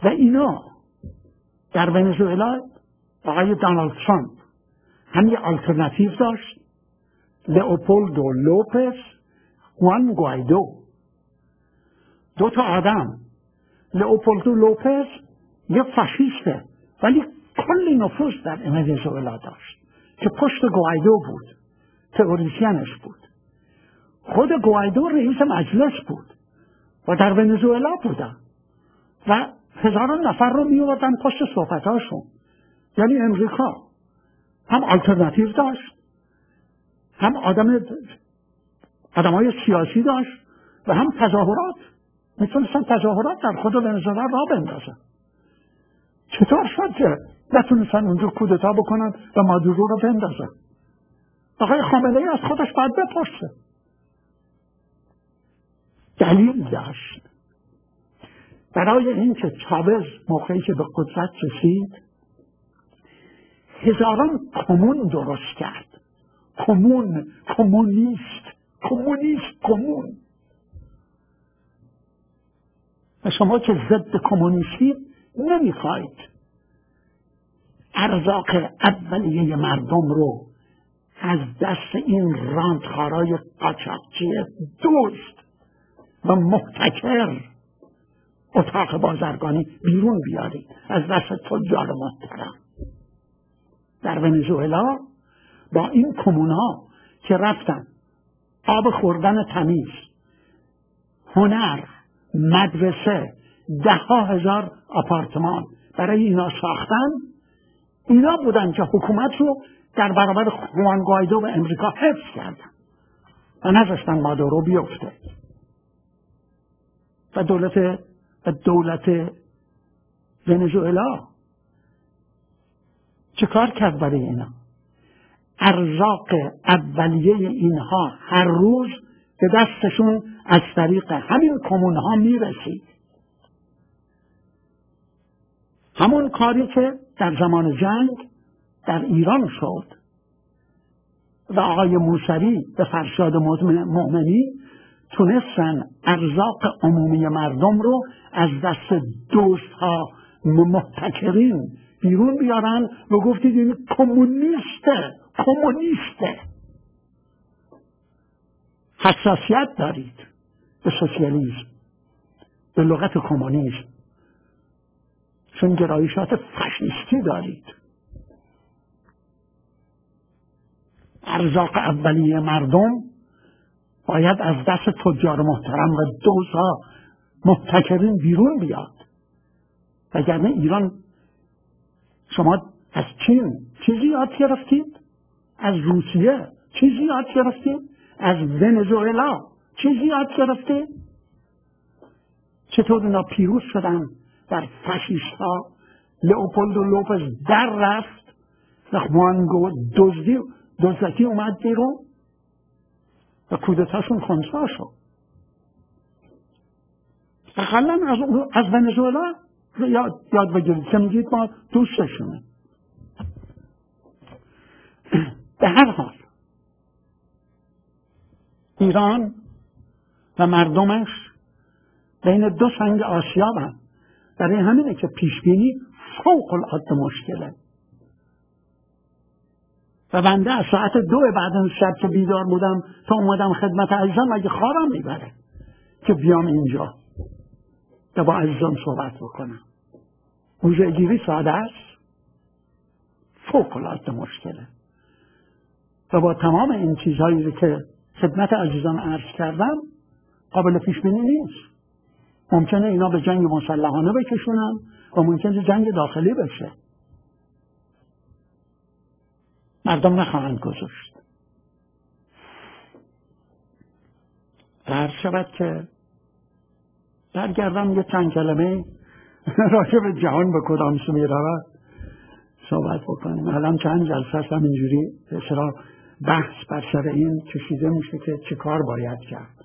و اینا در ونزوئلا آقای دونالد ترامپ هم یه آلترناتیو داشت، لئوپولدو لوپز، خوان گوایدو، دو تا آدم. لئوپولدو لوپز یه فاشیسته ولی کلی نفوذ در ونزوئلا داشت که پشت گوایدو بود، تئوریسینش بود. خود گوایدو رئیس مجلس بود و در ونزوئلا بودن و هزاران نفر رو می آوردن پشت صحبتاشون. یعنی امریکا هم آلترناتیو داشت، هم آدم آدمای سیاسی داشت و هم تظاهرات. میتونستن تظاهرات در خود ونزوئلا را بندازن. چطور شد که نتونستن اونجا کودتا بکنن و مادورو رو بندازن؟ آقای خامنه ای از خودش باید بپرسه. دلیل داشت. برای اینکه چاوز موقعی که به قدرت رسید هزاران کمون درست کرد. کمون، کمونیست، کمونیست، کمون. و شما که ضد کمونیستی نمیخواید ارزاق اولیه مردم رو از دست این راندخارای قاچاقچی دوست و محتکر اتاق بازرگانی بیرون بیارید از دست تجار محترم. در ونزوئلا با این کمونها که رفتن آب خوردن تمیز، هنر، مدرسه، ده ها هزار آپارتمان برای اینا ساختن، اینا بودن که حکومت رو در برابر خوان گوایدو و امریکا حفظ کردن و نذاشتن مادورو بیفته. و دولت و دولت ونزوئلا چه کار کرد برای اینا؟ ارزاق اولیه اینها هر روز به دستشون از طریق همین کمونها میرسید. همون کاری که در زمان جنگ در ایران شد و آقای موسوی به فرشاد مؤمنی تونستن ارزاق عمومی مردم رو از دست دوستها محتکرین بیرون بیارن و گفتید این کمونیسته، کمونیسته. حساسیت دارید به سوسیالیسم، به لغت کمونیسم، چون گرایشات فاشیستی دارید. ارزاق اولیه مردم باید از دست تجار محترم و دوزها محتکرین بیرون بیاد. وگرنه ایران، شما از چین چیزی یاد گرفتید؟ از روسیه چیزی یاد گرفتید؟ از ونزوئلا چیزی یاد گرفتید؟ چطور اینا پیروز شدن در فاشیست ها؟ لئوپولدو لوپز در رفت و خوانگو دزدی دزدکی اومد بیرون و کودتاشون خنثی شد. اقلا از, از ونزوئلا یاد, یاد بگیرید که میگید ما دوستشونه. به هر حال ایران و مردمش بین دو سنگ آسیابن. برای همینه که پیشبینی فوق العاده مشکله. و بنده از ساعت دو بعد از شب که بیدار بودم تا اومدم خدمت عزیزان مگه خوابم میبره که بیام اینجا که با عزیزان صحبت بکنم. موضوع گیری ساده است، فوق العاده مشکله. و با تمام این چیزهایی که خدمت عزیزان عرض کردم قابل پیش بینی نیست. ممکنه اینا به جنگ مسلحانه بکشونن و ممکنه جنگ داخلی بشه. مردم نخواهند گذاشت. هر شود که برگردم یه چند کلمه راجع به جهان به کدام سو می رود صحبت بکنیم. الان چند جلسه هست همینجوری به اصطلاح بحث بر سر این کشیده میشه که چه کار باید کرد.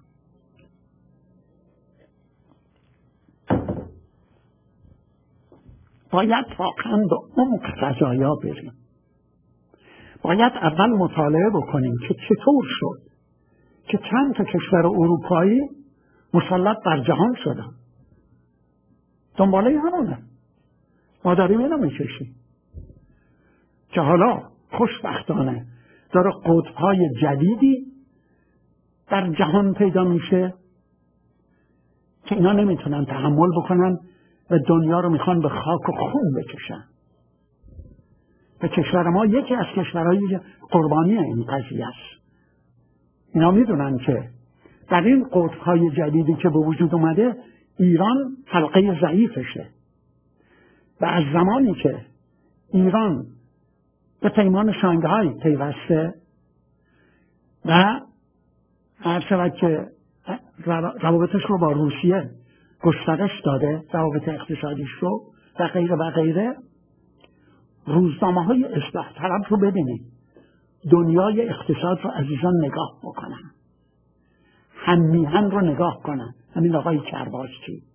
باید واقعا به عمق قضایا بریم. باید اول مطالعه بکنیم که چطور شد که چند تا کشور اروپایی مسلط بر جهان شدن. دنباله همونه. ما داریم اینو میکشیم که حالا خوشبختانه داره قطب‌های جدیدی در جهان پیدا میشه که اینا نمیتونن تحمل بکنن و دنیا رو میخوان به خاک و خون بکشن. و کشور ما یکی از کشورهای قربانی این قضیه است. اینا میدونن که در این قطب‌های جدیدی که به وجود اومده ایران حلقه ضعیفشه و از زمانی که ایران به پیمان شانگهای پیوسته و هر شود که روابطش رو با روسیه گسترش داده، روابط اقتصادیش رو و غیره و غیره، روزنامه های اصلاح طلب رو ببینید، دنیای اقتصاد رو عزیزان نگاه بکنن، هم میهن رو نگاه کنن، همین آقای کرباسچی،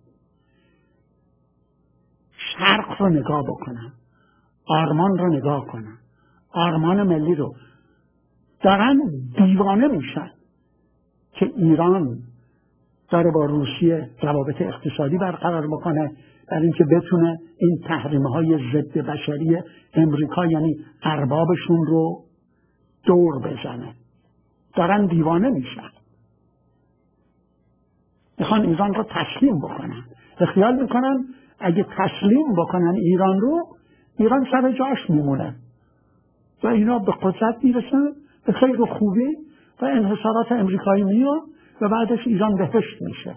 شرق رو نگاه بکنن، آرمان رو نگاه کنن، آرمان ملی رو، دارن دیوانه میشن که ایران داره با روسیه روابط اقتصادی برقرار بکنه در اینکه بتونه این تحریم‌های های ضد بشری امریکا یعنی اربابشون رو دور بزنه. دارن دیوانه میشن، میخوان ایران رو تسلیم بکنن. خیال میکنن اگه تسلیم بکنن ایران رو، ایران سر جاش میمونه و اینا به قدرت میرسن به خیر و خوبی و انحصارات امریکایی میاد و بعدش ایران بهشت میشه.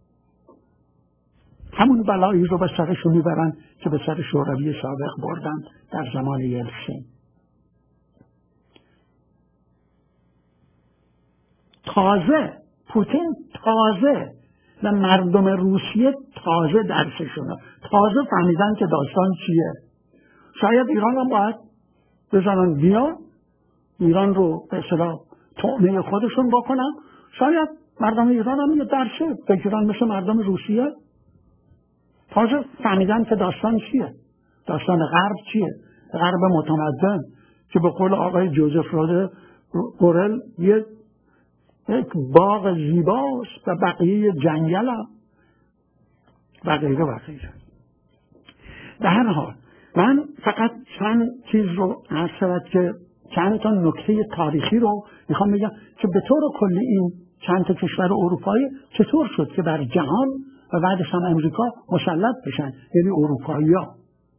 همون بلایی رو به سرشون میبرن که به سر شوروی سابق بردن در زمان یلتسین. تازه پوتین تازه و مردم روسیه تازه درسشونه، تازه فهمیدن که داستان چیه. شاید ایران هم باید بزنن بیا ایران رو به اصطلاح طعمه خودشون بکنن. شاید مردم ایران هم یه درسه بگیرن مثل مردم روسیه. تازه فهمیدن که داستان چیه، داستان غرب چیه، غرب متمدن که به قول آقای جوزف رود بورل یه یک باغ زیباست و بقیه جنگل هم و غیره و غیره. در هر حال من فقط چند چیز رو عرض شود که چند تا نکته تاریخی رو میخوام بگم که به طور کلی این چند تا کشور اروپایی چطور شد که بر جهان و بعدش هم امریکا مسلط بشن، یعنی اروپایی ها.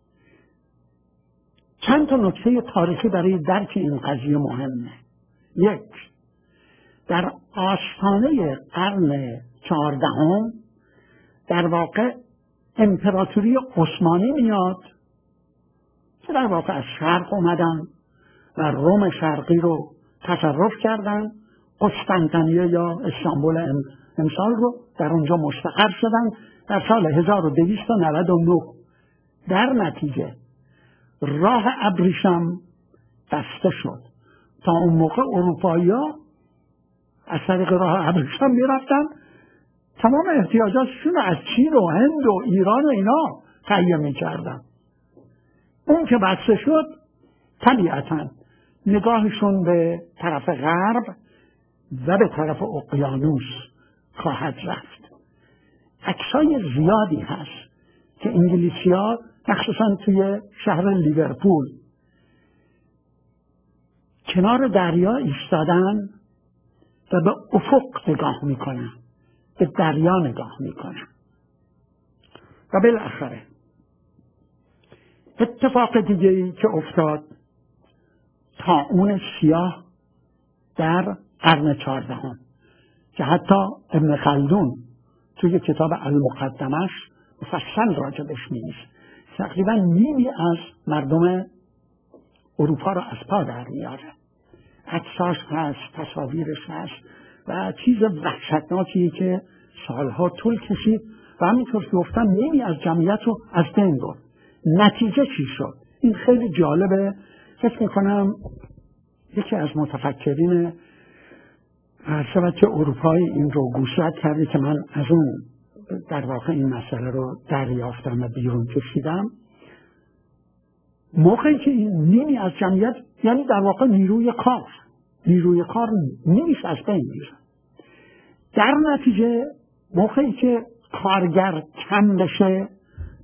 چند تا نکته تاریخی برای درک این قضیه مهمه. یک، در آستانه قرن چهاردهم در واقع امپراتوری عثمانی میاد که در واقع از شرق اومدن و روم شرقی رو تصرف کردن، قسطنطنیه یا استانبول امسال رو در اونجا مستقر شدن در سال هزار و دویست و نود و نه. در نتیجه راه ابریشم بسته شد. تا اون موقع اروپایی ها از طریق راه ابریشم میرفتن تمام احتیاجاتشون رو از چین و هند و ایران و اینا تهیه میکردن. اون که بسته شد طبیعتاً نگاهشون به طرف غرب و به طرف اقیانوس خواهد رفت. عکسای زیادی هست که انگلیسی ها مخصوصاً توی شهر لیورپول کنار دریا ایستادن و به افق نگاه میکنن، به دریا نگاه میکنن. و بالاخره اتفاق دیگه‌ای که افتاد، طاعون سیاه در قرن چهاردهم که حتی ابن خلدون توی کتاب المقدمش مفصل راجبش می‌نویسه. تقریبا نیمی از مردم اروپا رو از پا در میاره. عکساش هست، تصاویرش هست و چیز وحشتناکیه که سالها طول کشید و همینطور که گفتم نیمی از جمعیت رو از بین برد. نتیجه چی شد؟ این خیلی جالبه. فکر میکنم یکی از متفکرین شاید که اروپایی این رو گوشزد کرده که من از اون در واقع این مسئله رو دریافتم و بیرون کشیدم. موقعی که این نیمی از جمعیت، یعنی در واقع نیروی کار نیروی کار نیمیش از بین میره. در نتیجه موقعی که کارگر کم بشه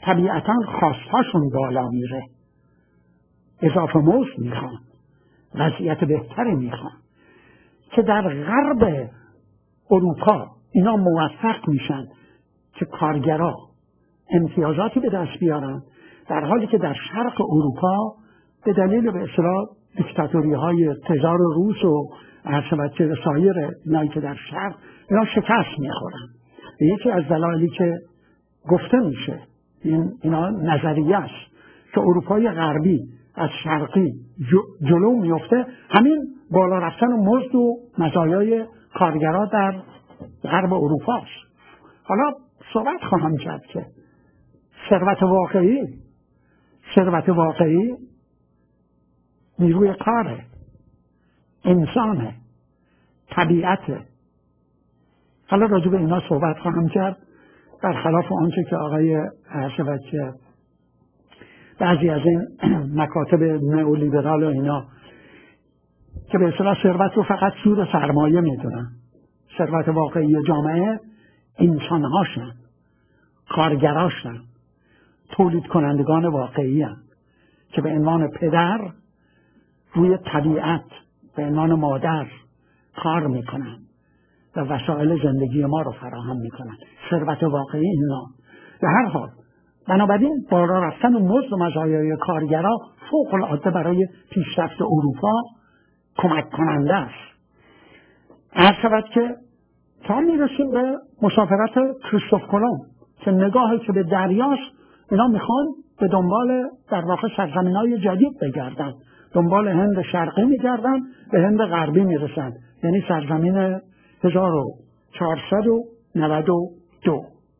طبیعتاً خواستهاشون بالا میره، اضافه مزد میخوان، وضعیت بهتری میخوان، که در غرب اروپا اینا موفق میشن که کارگرا امتیازاتی به دست بیارن، در حالی که در شرق اروپا به دلیل به اصطلاح دیکتاتوری های تزار روس و عرض سایر اینایی که در شرق اینا شکست میخورن. یکی از دلایلی که گفته میشه این اینا نظریه است که اروپای غربی از شرقی جلو میفته، همین بالا رفتن و مزد و مزایای کارگرا در غرب اروپا است. حالا صحبت خواهم کرد که ثروت واقعی ثروت واقعی نیروی کاره، انسانه، طبیعته. حالا راجع به اینا صحبت خواهم کرد، برخلاف آنچه که آقای عرض که بعضی از این مکاتب نئولیبرال و اینا که به اصطلاح ثروت رو فقط سود سرمایه میدونن. ثروت واقعی جامعه انسانهاشن، کارگراشن، تولید کنندگان واقعی هن که به عنوان پدر روی طبیعت، به عنوان مادر کار میکنن و وسایل زندگی ما رو فراهم میکنن. ثروت واقعی اینا. به هر حال بنابراین بالا رفتن و مزد و مزایای کارگرا فوق العاده برای پیشرفت اروپا کمک کننده است. عرض شود که تا میرسیم به مسافرت کریستوف کلمب که نگاهی که به دریاست، اینا میخوان به دنبال در واقع سرزمینای جدید بگردن، دنبال هند شرقی میگردن، به هند غربی میرسن، یعنی سرزمین هزار و چهارصد و نود و دو.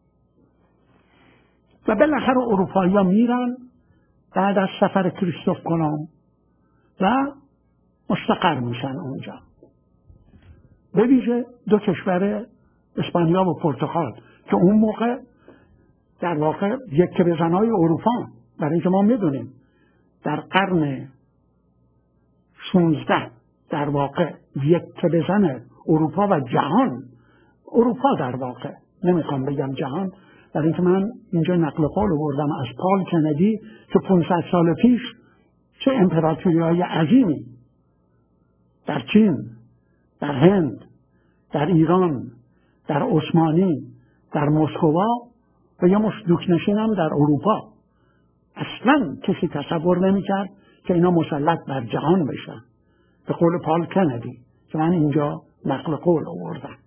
و بالاخره اروپایی ها میرن بعد از سفر کریستوف کلمب و مستقر میشن اونجا. به ویژه دو کشور اسپانیا و پرتغال که اون موقع در واقع یک بزنهای اروپا، برای اینکه ما میدونیم در قرن شانزده در واقع یک بزن اروپا و جهان، اروپا در واقع نمیخوام بگم جهان، برای اینکه من اینجا نقل قول آوردم از پال کندی که پانصد سال پیش چه امپراتوری های عظیمی در چین، در هند، در ایران، در عثمانی، در مسکوا و یا مش دوکنشین هم در اروپا، اصلا کسی تصور نمی‌کرد که اینا مسلط بر جهان بشن، به قول پال کندی که من اینجا نقل قول آوردم.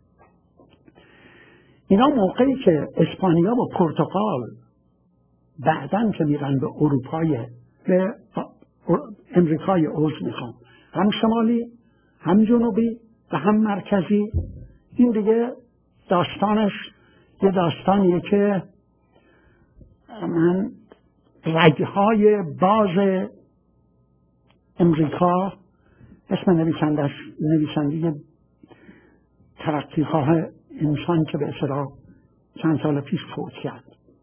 اینا موقعی که اسپانیا و پرتغال بعداً که میرن به اروپای به امریکای عضو میخوان، هم شمالی هم جنوبی و هم مرکزی، این دیگه داستانش یه داستانیه که من رگهای باز امریکا، اسم نویسندش نویسنده ترقیخواه انسان که به اصطلاح چند سال پیش فوت کرد،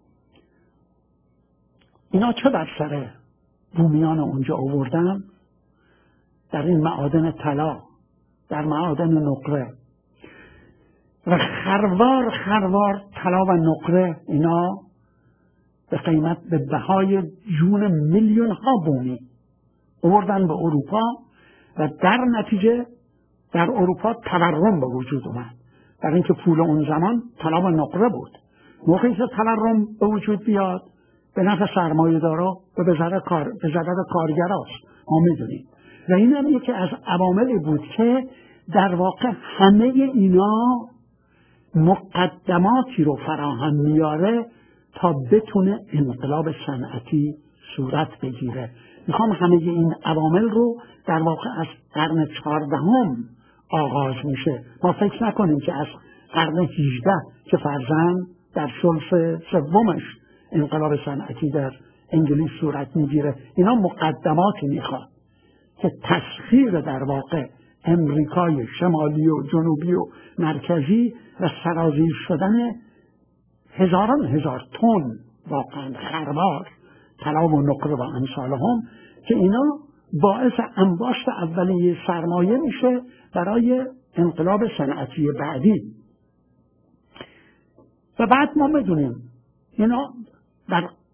اینا چه بر سر بومیان اونجا آوردن؟ در این معادن طلا، در معادن نقره و خروار خروار طلا و نقره، اینا به قیمت به بهای جون میلیون ها بومی آوردن به اروپا و در نتیجه در اروپا تورم به وجود اومد، برای اینکه پول اون زمان طلا و نقره بود. موقعی که تورم به وجود بیاد به نفع سرمایه‌دارا و به ضرر کار به ضرر کارگراست، ما میدونیم. و این هم یکی از عواملی بود که در واقع همه اینا مقدماتی رو فراهم میاره تا بتونه انقلاب صنعتی صورت بگیره. میخوام همه این عوامل رو در واقع از قرن چهاردهم آغاز میشه. ما فکر نکنیم که از قرن هجده که فرضاً در ثلث سومش انقلاب صنعتی در انگلیس صورت میگیره. اینا مقدماتی میخواد که تسخیر در واقع امریکای شمالی و جنوبی و مرکزی و سرازیر شدن هزاران هزار تن واقعا خروار طلا و نقره و امثالهم که اینا باعث انباشت اولیه سرمایه میشه برای انقلاب صنعتی بعدی. و بعد ما میدونیم اینا در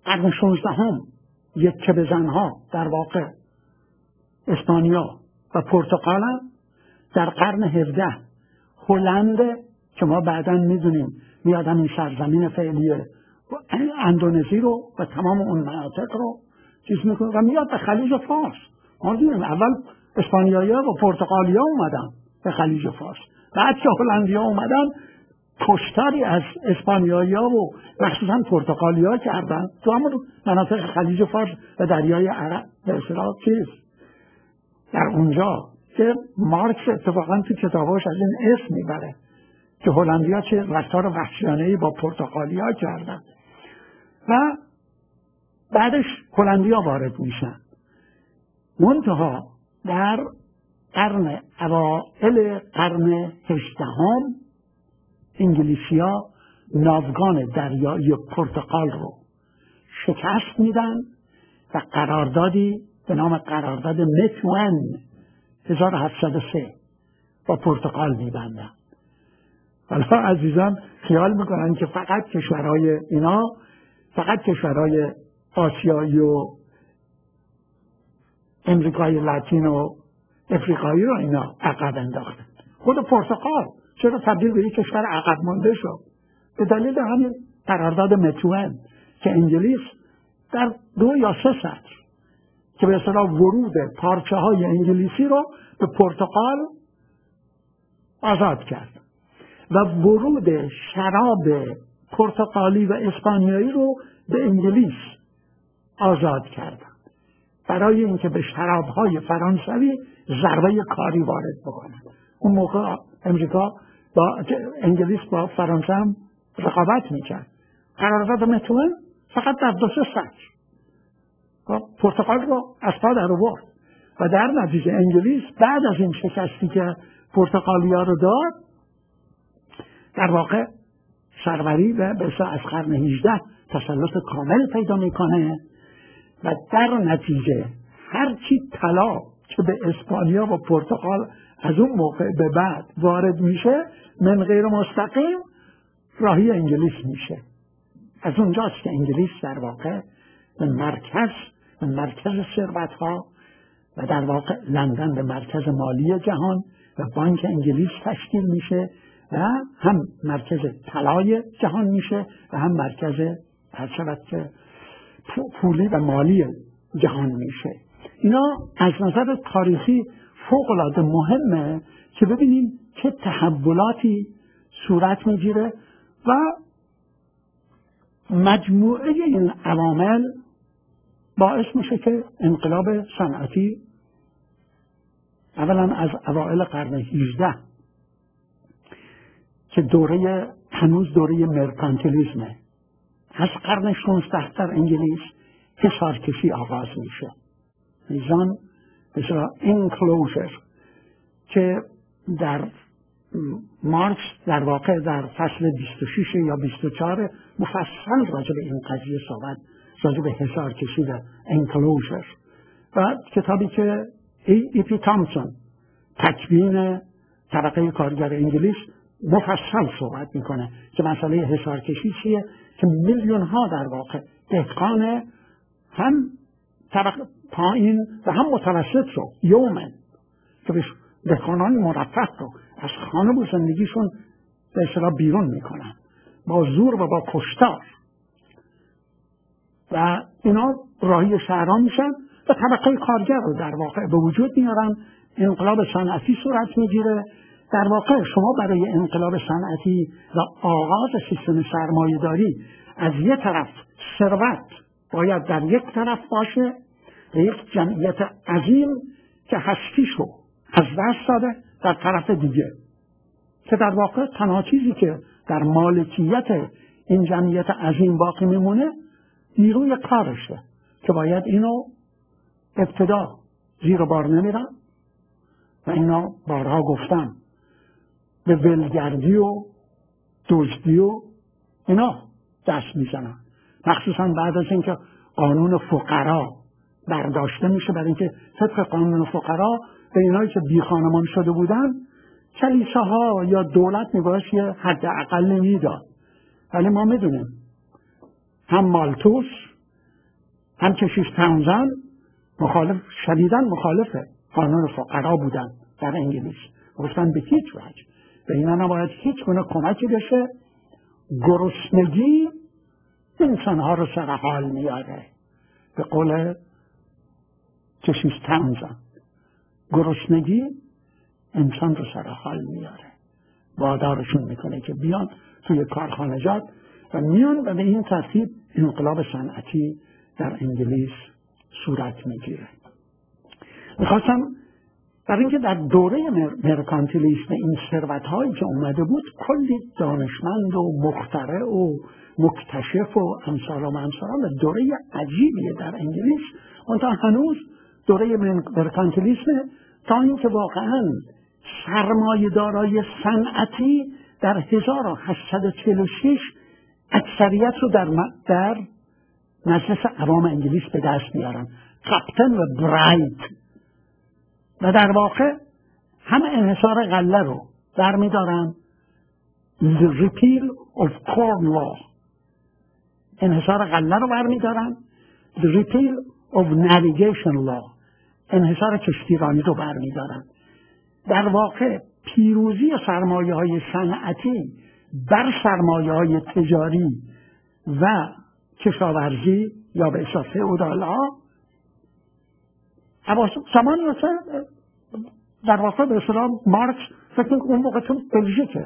قرن شانزدهم یک بزنها در واقع اسپانیا و پرتغال، در قرن هفدهم هلند که ما بعدا میدونیم میادن این سرزمین فعلی اندونزی رو و تمام اون مناطق رو چیز میکنه و میاد به خلیج فارس. ما دیدیم اول اسپانیایی و پرتغالی ها اومدن به خلیج فارس، بعد که هلندی ها اومدن کشتاری از اسپانیایی ها و مخصوصا پرتغالی ها کردن تو همون مناطق خلیج فارس و دریای عرب به اصطلاح چیز در اونجا که مارکس اتفاقا تو کتاباش از این اسم میبره که هلندی ها چه رفتار وحشیانه‌ای با پرتغالی ها کردن و بعدش هلندی ها وارد میشن. منتها در قرن اوائل قرن هجدهم انگلیسی ها ناوگان دریایی پرتغال رو شکست میدن و قراردادی به نام قرارداد متون هزار و هفتصد و سه با پرتغال میبندن. حالا عزیزان خیال میکنن که فقط کشورهای اینا فقط کشورهای آسیایی و امریکای لاتین و افریقایی رو اینا عقب انداختن. خود پرتغال چرا تبدیل به یک کشور عقب مانده شد؟ به دلیل همین قرارداد متون که انگلیس در دو یا سه سطر که به اصطلاح ورود پارچه های انگلیسی رو به پرتغال آزاد کرد و ورود شراب پرتغالی و اسپانیایی رو به انگلیس آزاد کرد برای اینکه به شراب‌های فرانسوی ضربه کاری وارد بکنند. اون موقع امریکا با انگلیس با فرانسه هم رقابت میکرد. قرارداد متون فقط در دو سه سطر پرتغال رو از پا در آورد و در نتیجه انگلیس بعد از این شکستی که پرتغالیا رو داد در واقع سروری و به از قرن هجدهم تسلط کامل پیدا میکنه و در نتیجه هرچی طلا که به اسپانیا و پرتغال از اون موقع به بعد وارد میشه من غیر مستقیم راهی انگلیس میشه. از اونجاست که انگلیس در واقع به مرکز به مرکز ثروت ها و در واقع لندن به مرکز مالی جهان و بانک انگلیس تشکیل میشه و هم مرکز طلای جهان میشه و هم مرکز هر که پولی و مالی جهان میشه. اینا از نظر تاریخی فوق العاده مهمه که ببینیم چه تحولاتی صورت میگیره و مجموعه این عوامل باعث میشه که انقلاب صنعتی اولا از اوائل قرن هجدهم که دوره هنوز دوره مرکانتیلیسمه، از قرن شانزدهم در انگلیس حصارکشی آغاز میشه. میزان مثلا انکلوزر که در مارکس در واقع در فصل بیست و شش یا بیست و چهار مفصل راجع به این قضیه صحبت راجع به حصارکشی و انکلوزر و کتابی که ای ای پی تامسون تکوین طبقه کارگر انگلیس مفصل صحبت میکنه که مسئله حصارکشی چیه که میلیون ها در واقع دهقان هم طبقه پایین و هم متوسط رو یومن که به دهقانان مرفه رو از خانه و زندگیشون به اصطلاح بیرون میکنن با زور و با کشتار و اینا راهی شهران میشن و طبقه کارگر رو در واقع به وجود میارن. انقلاب صنعتی صورت میگیره. در واقع شما برای انقلاب صنعتی و آغاز سیستم سرمایه‌داری از یک طرف ثروت باید در یک طرف باشه و یک جمعیت عظیم که هستیشو از دست داده در طرف دیگه که در واقع تنها چیزی که در مالکیت این جمعیت عظیم باقی میمونه نیروی کارشه که باید اینو ابتدا زیر بار نمیرن و اینا بارها گفتم به ولگردی و دزدی و اینا دست میزنن، مخصوصا بعد از اینکه قانون فقرا برداشته میشه برای اینکه طبق قانون فقرا به اینایی که بی خانمان شده بودن کلیساها یا دولت میباید یه حد اقل میداد. ولی ما میدونیم هم مالتوس هم کشیش تاونزند مخالف، شدیداً مخالف قانون فقرا بودن در انگلیس. گفتن به هیچ وجه به اینا نباید هیچ گونه کمکی بشه، گرسنگی انسانها رو سر حال میاره. به قول کشیش تاونزند، گرسنگی انسان رو سر حال میاره، وادارشون میکنه که بیان توی کارخانجات و میان و به این ترتیب انقلاب صنعتی در انگلیس صورت میگیره. میخواستم برای اینکه در دوره مرکانتیلیسم این ثروت‌هایی که اومده بود کلی دانشمند و مخترع و مکتشف و امثال و امثال و دوره عجیبیه در انگلیس، اونتا هنوز دوره مرکانتیلیسم، تا اینکه واقعا سرمایه دارای صنعتی در هزار و هشتصد و چهل و شش اکثریت رو در در مجلس عوام انگلیس به دست میارن، کاپتن و برایت، و در واقع هم انحصار غله رو در میدارن، the repeal of corn law، انحصار غله رو بر میدارن، the repeal of navigation law، انحصار کشتیرانی رو بر میدارن. در واقع پیروزی سرمایه های صنعتی بر سرمایه های تجاری و کشاورزی یا به اصطلاح فئودال‌ها زمانی است در واقع به اصطلاح مارکس فکر کنم اون موقع تو بلژیک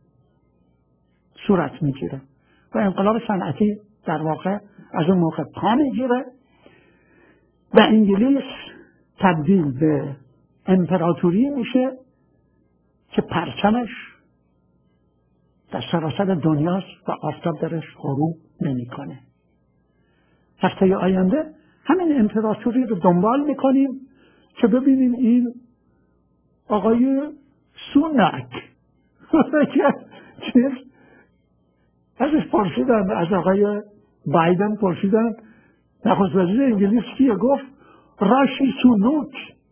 صورت میگیره و انقلاب صنعتی در واقع از اون موقع پا میگیره و انگلیس تبدیل به امپراتوری میشه که پرچمش در سراسر دنیاست و آفتاب درش غروب نمیکنه. هفته آینده همین امپراتوری رو دنبال میکنیم که ببینیم این آقای سوناک چیز ازش پرسیدن، از آقای بایدن پرسیدن نخست وزیر انگلیس کیه؟ گفت راشی سونوک.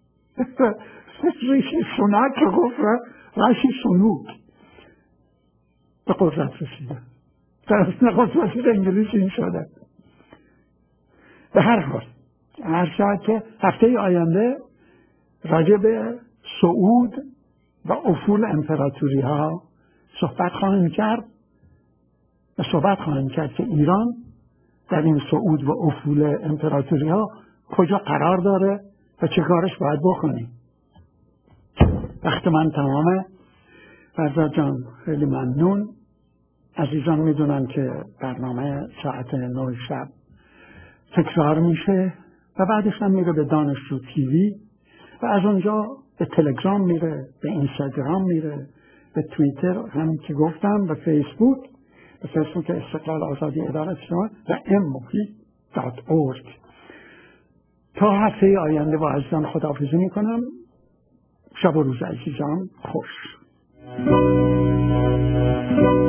ریشی سوناک رو گفت راشی سونوک به قدرت رسیده، نخست وزیر انگلیس این شده. به هر حال هر شاید که هفته آینده راجع به صعود و افول امپراتوری ها صحبت خواهیم کرد و صحبت خواهیم کرد که ایران در این صعود و افول امپراتوری ها کجا قرار داره و چه کارش باید بکنیم. وقت من تمامه. فرزاد جان خیلی ممنون. عزیزان میدونن که برنامه ساعت نه شب تکرار میشه و بعدش هم میره به دانشجو تیوی و از اونجا به تلگرام میره، به اینستاگرام میره، به توییتر هم که گفتم، به فیسبوک، به فیسبوک استقلال آزادی اداره اجتماعی و ام محیط دات اورگ. تا هفته آینده با عزیزان خداحافظی میکنم. شب و روز عزیزان خوش.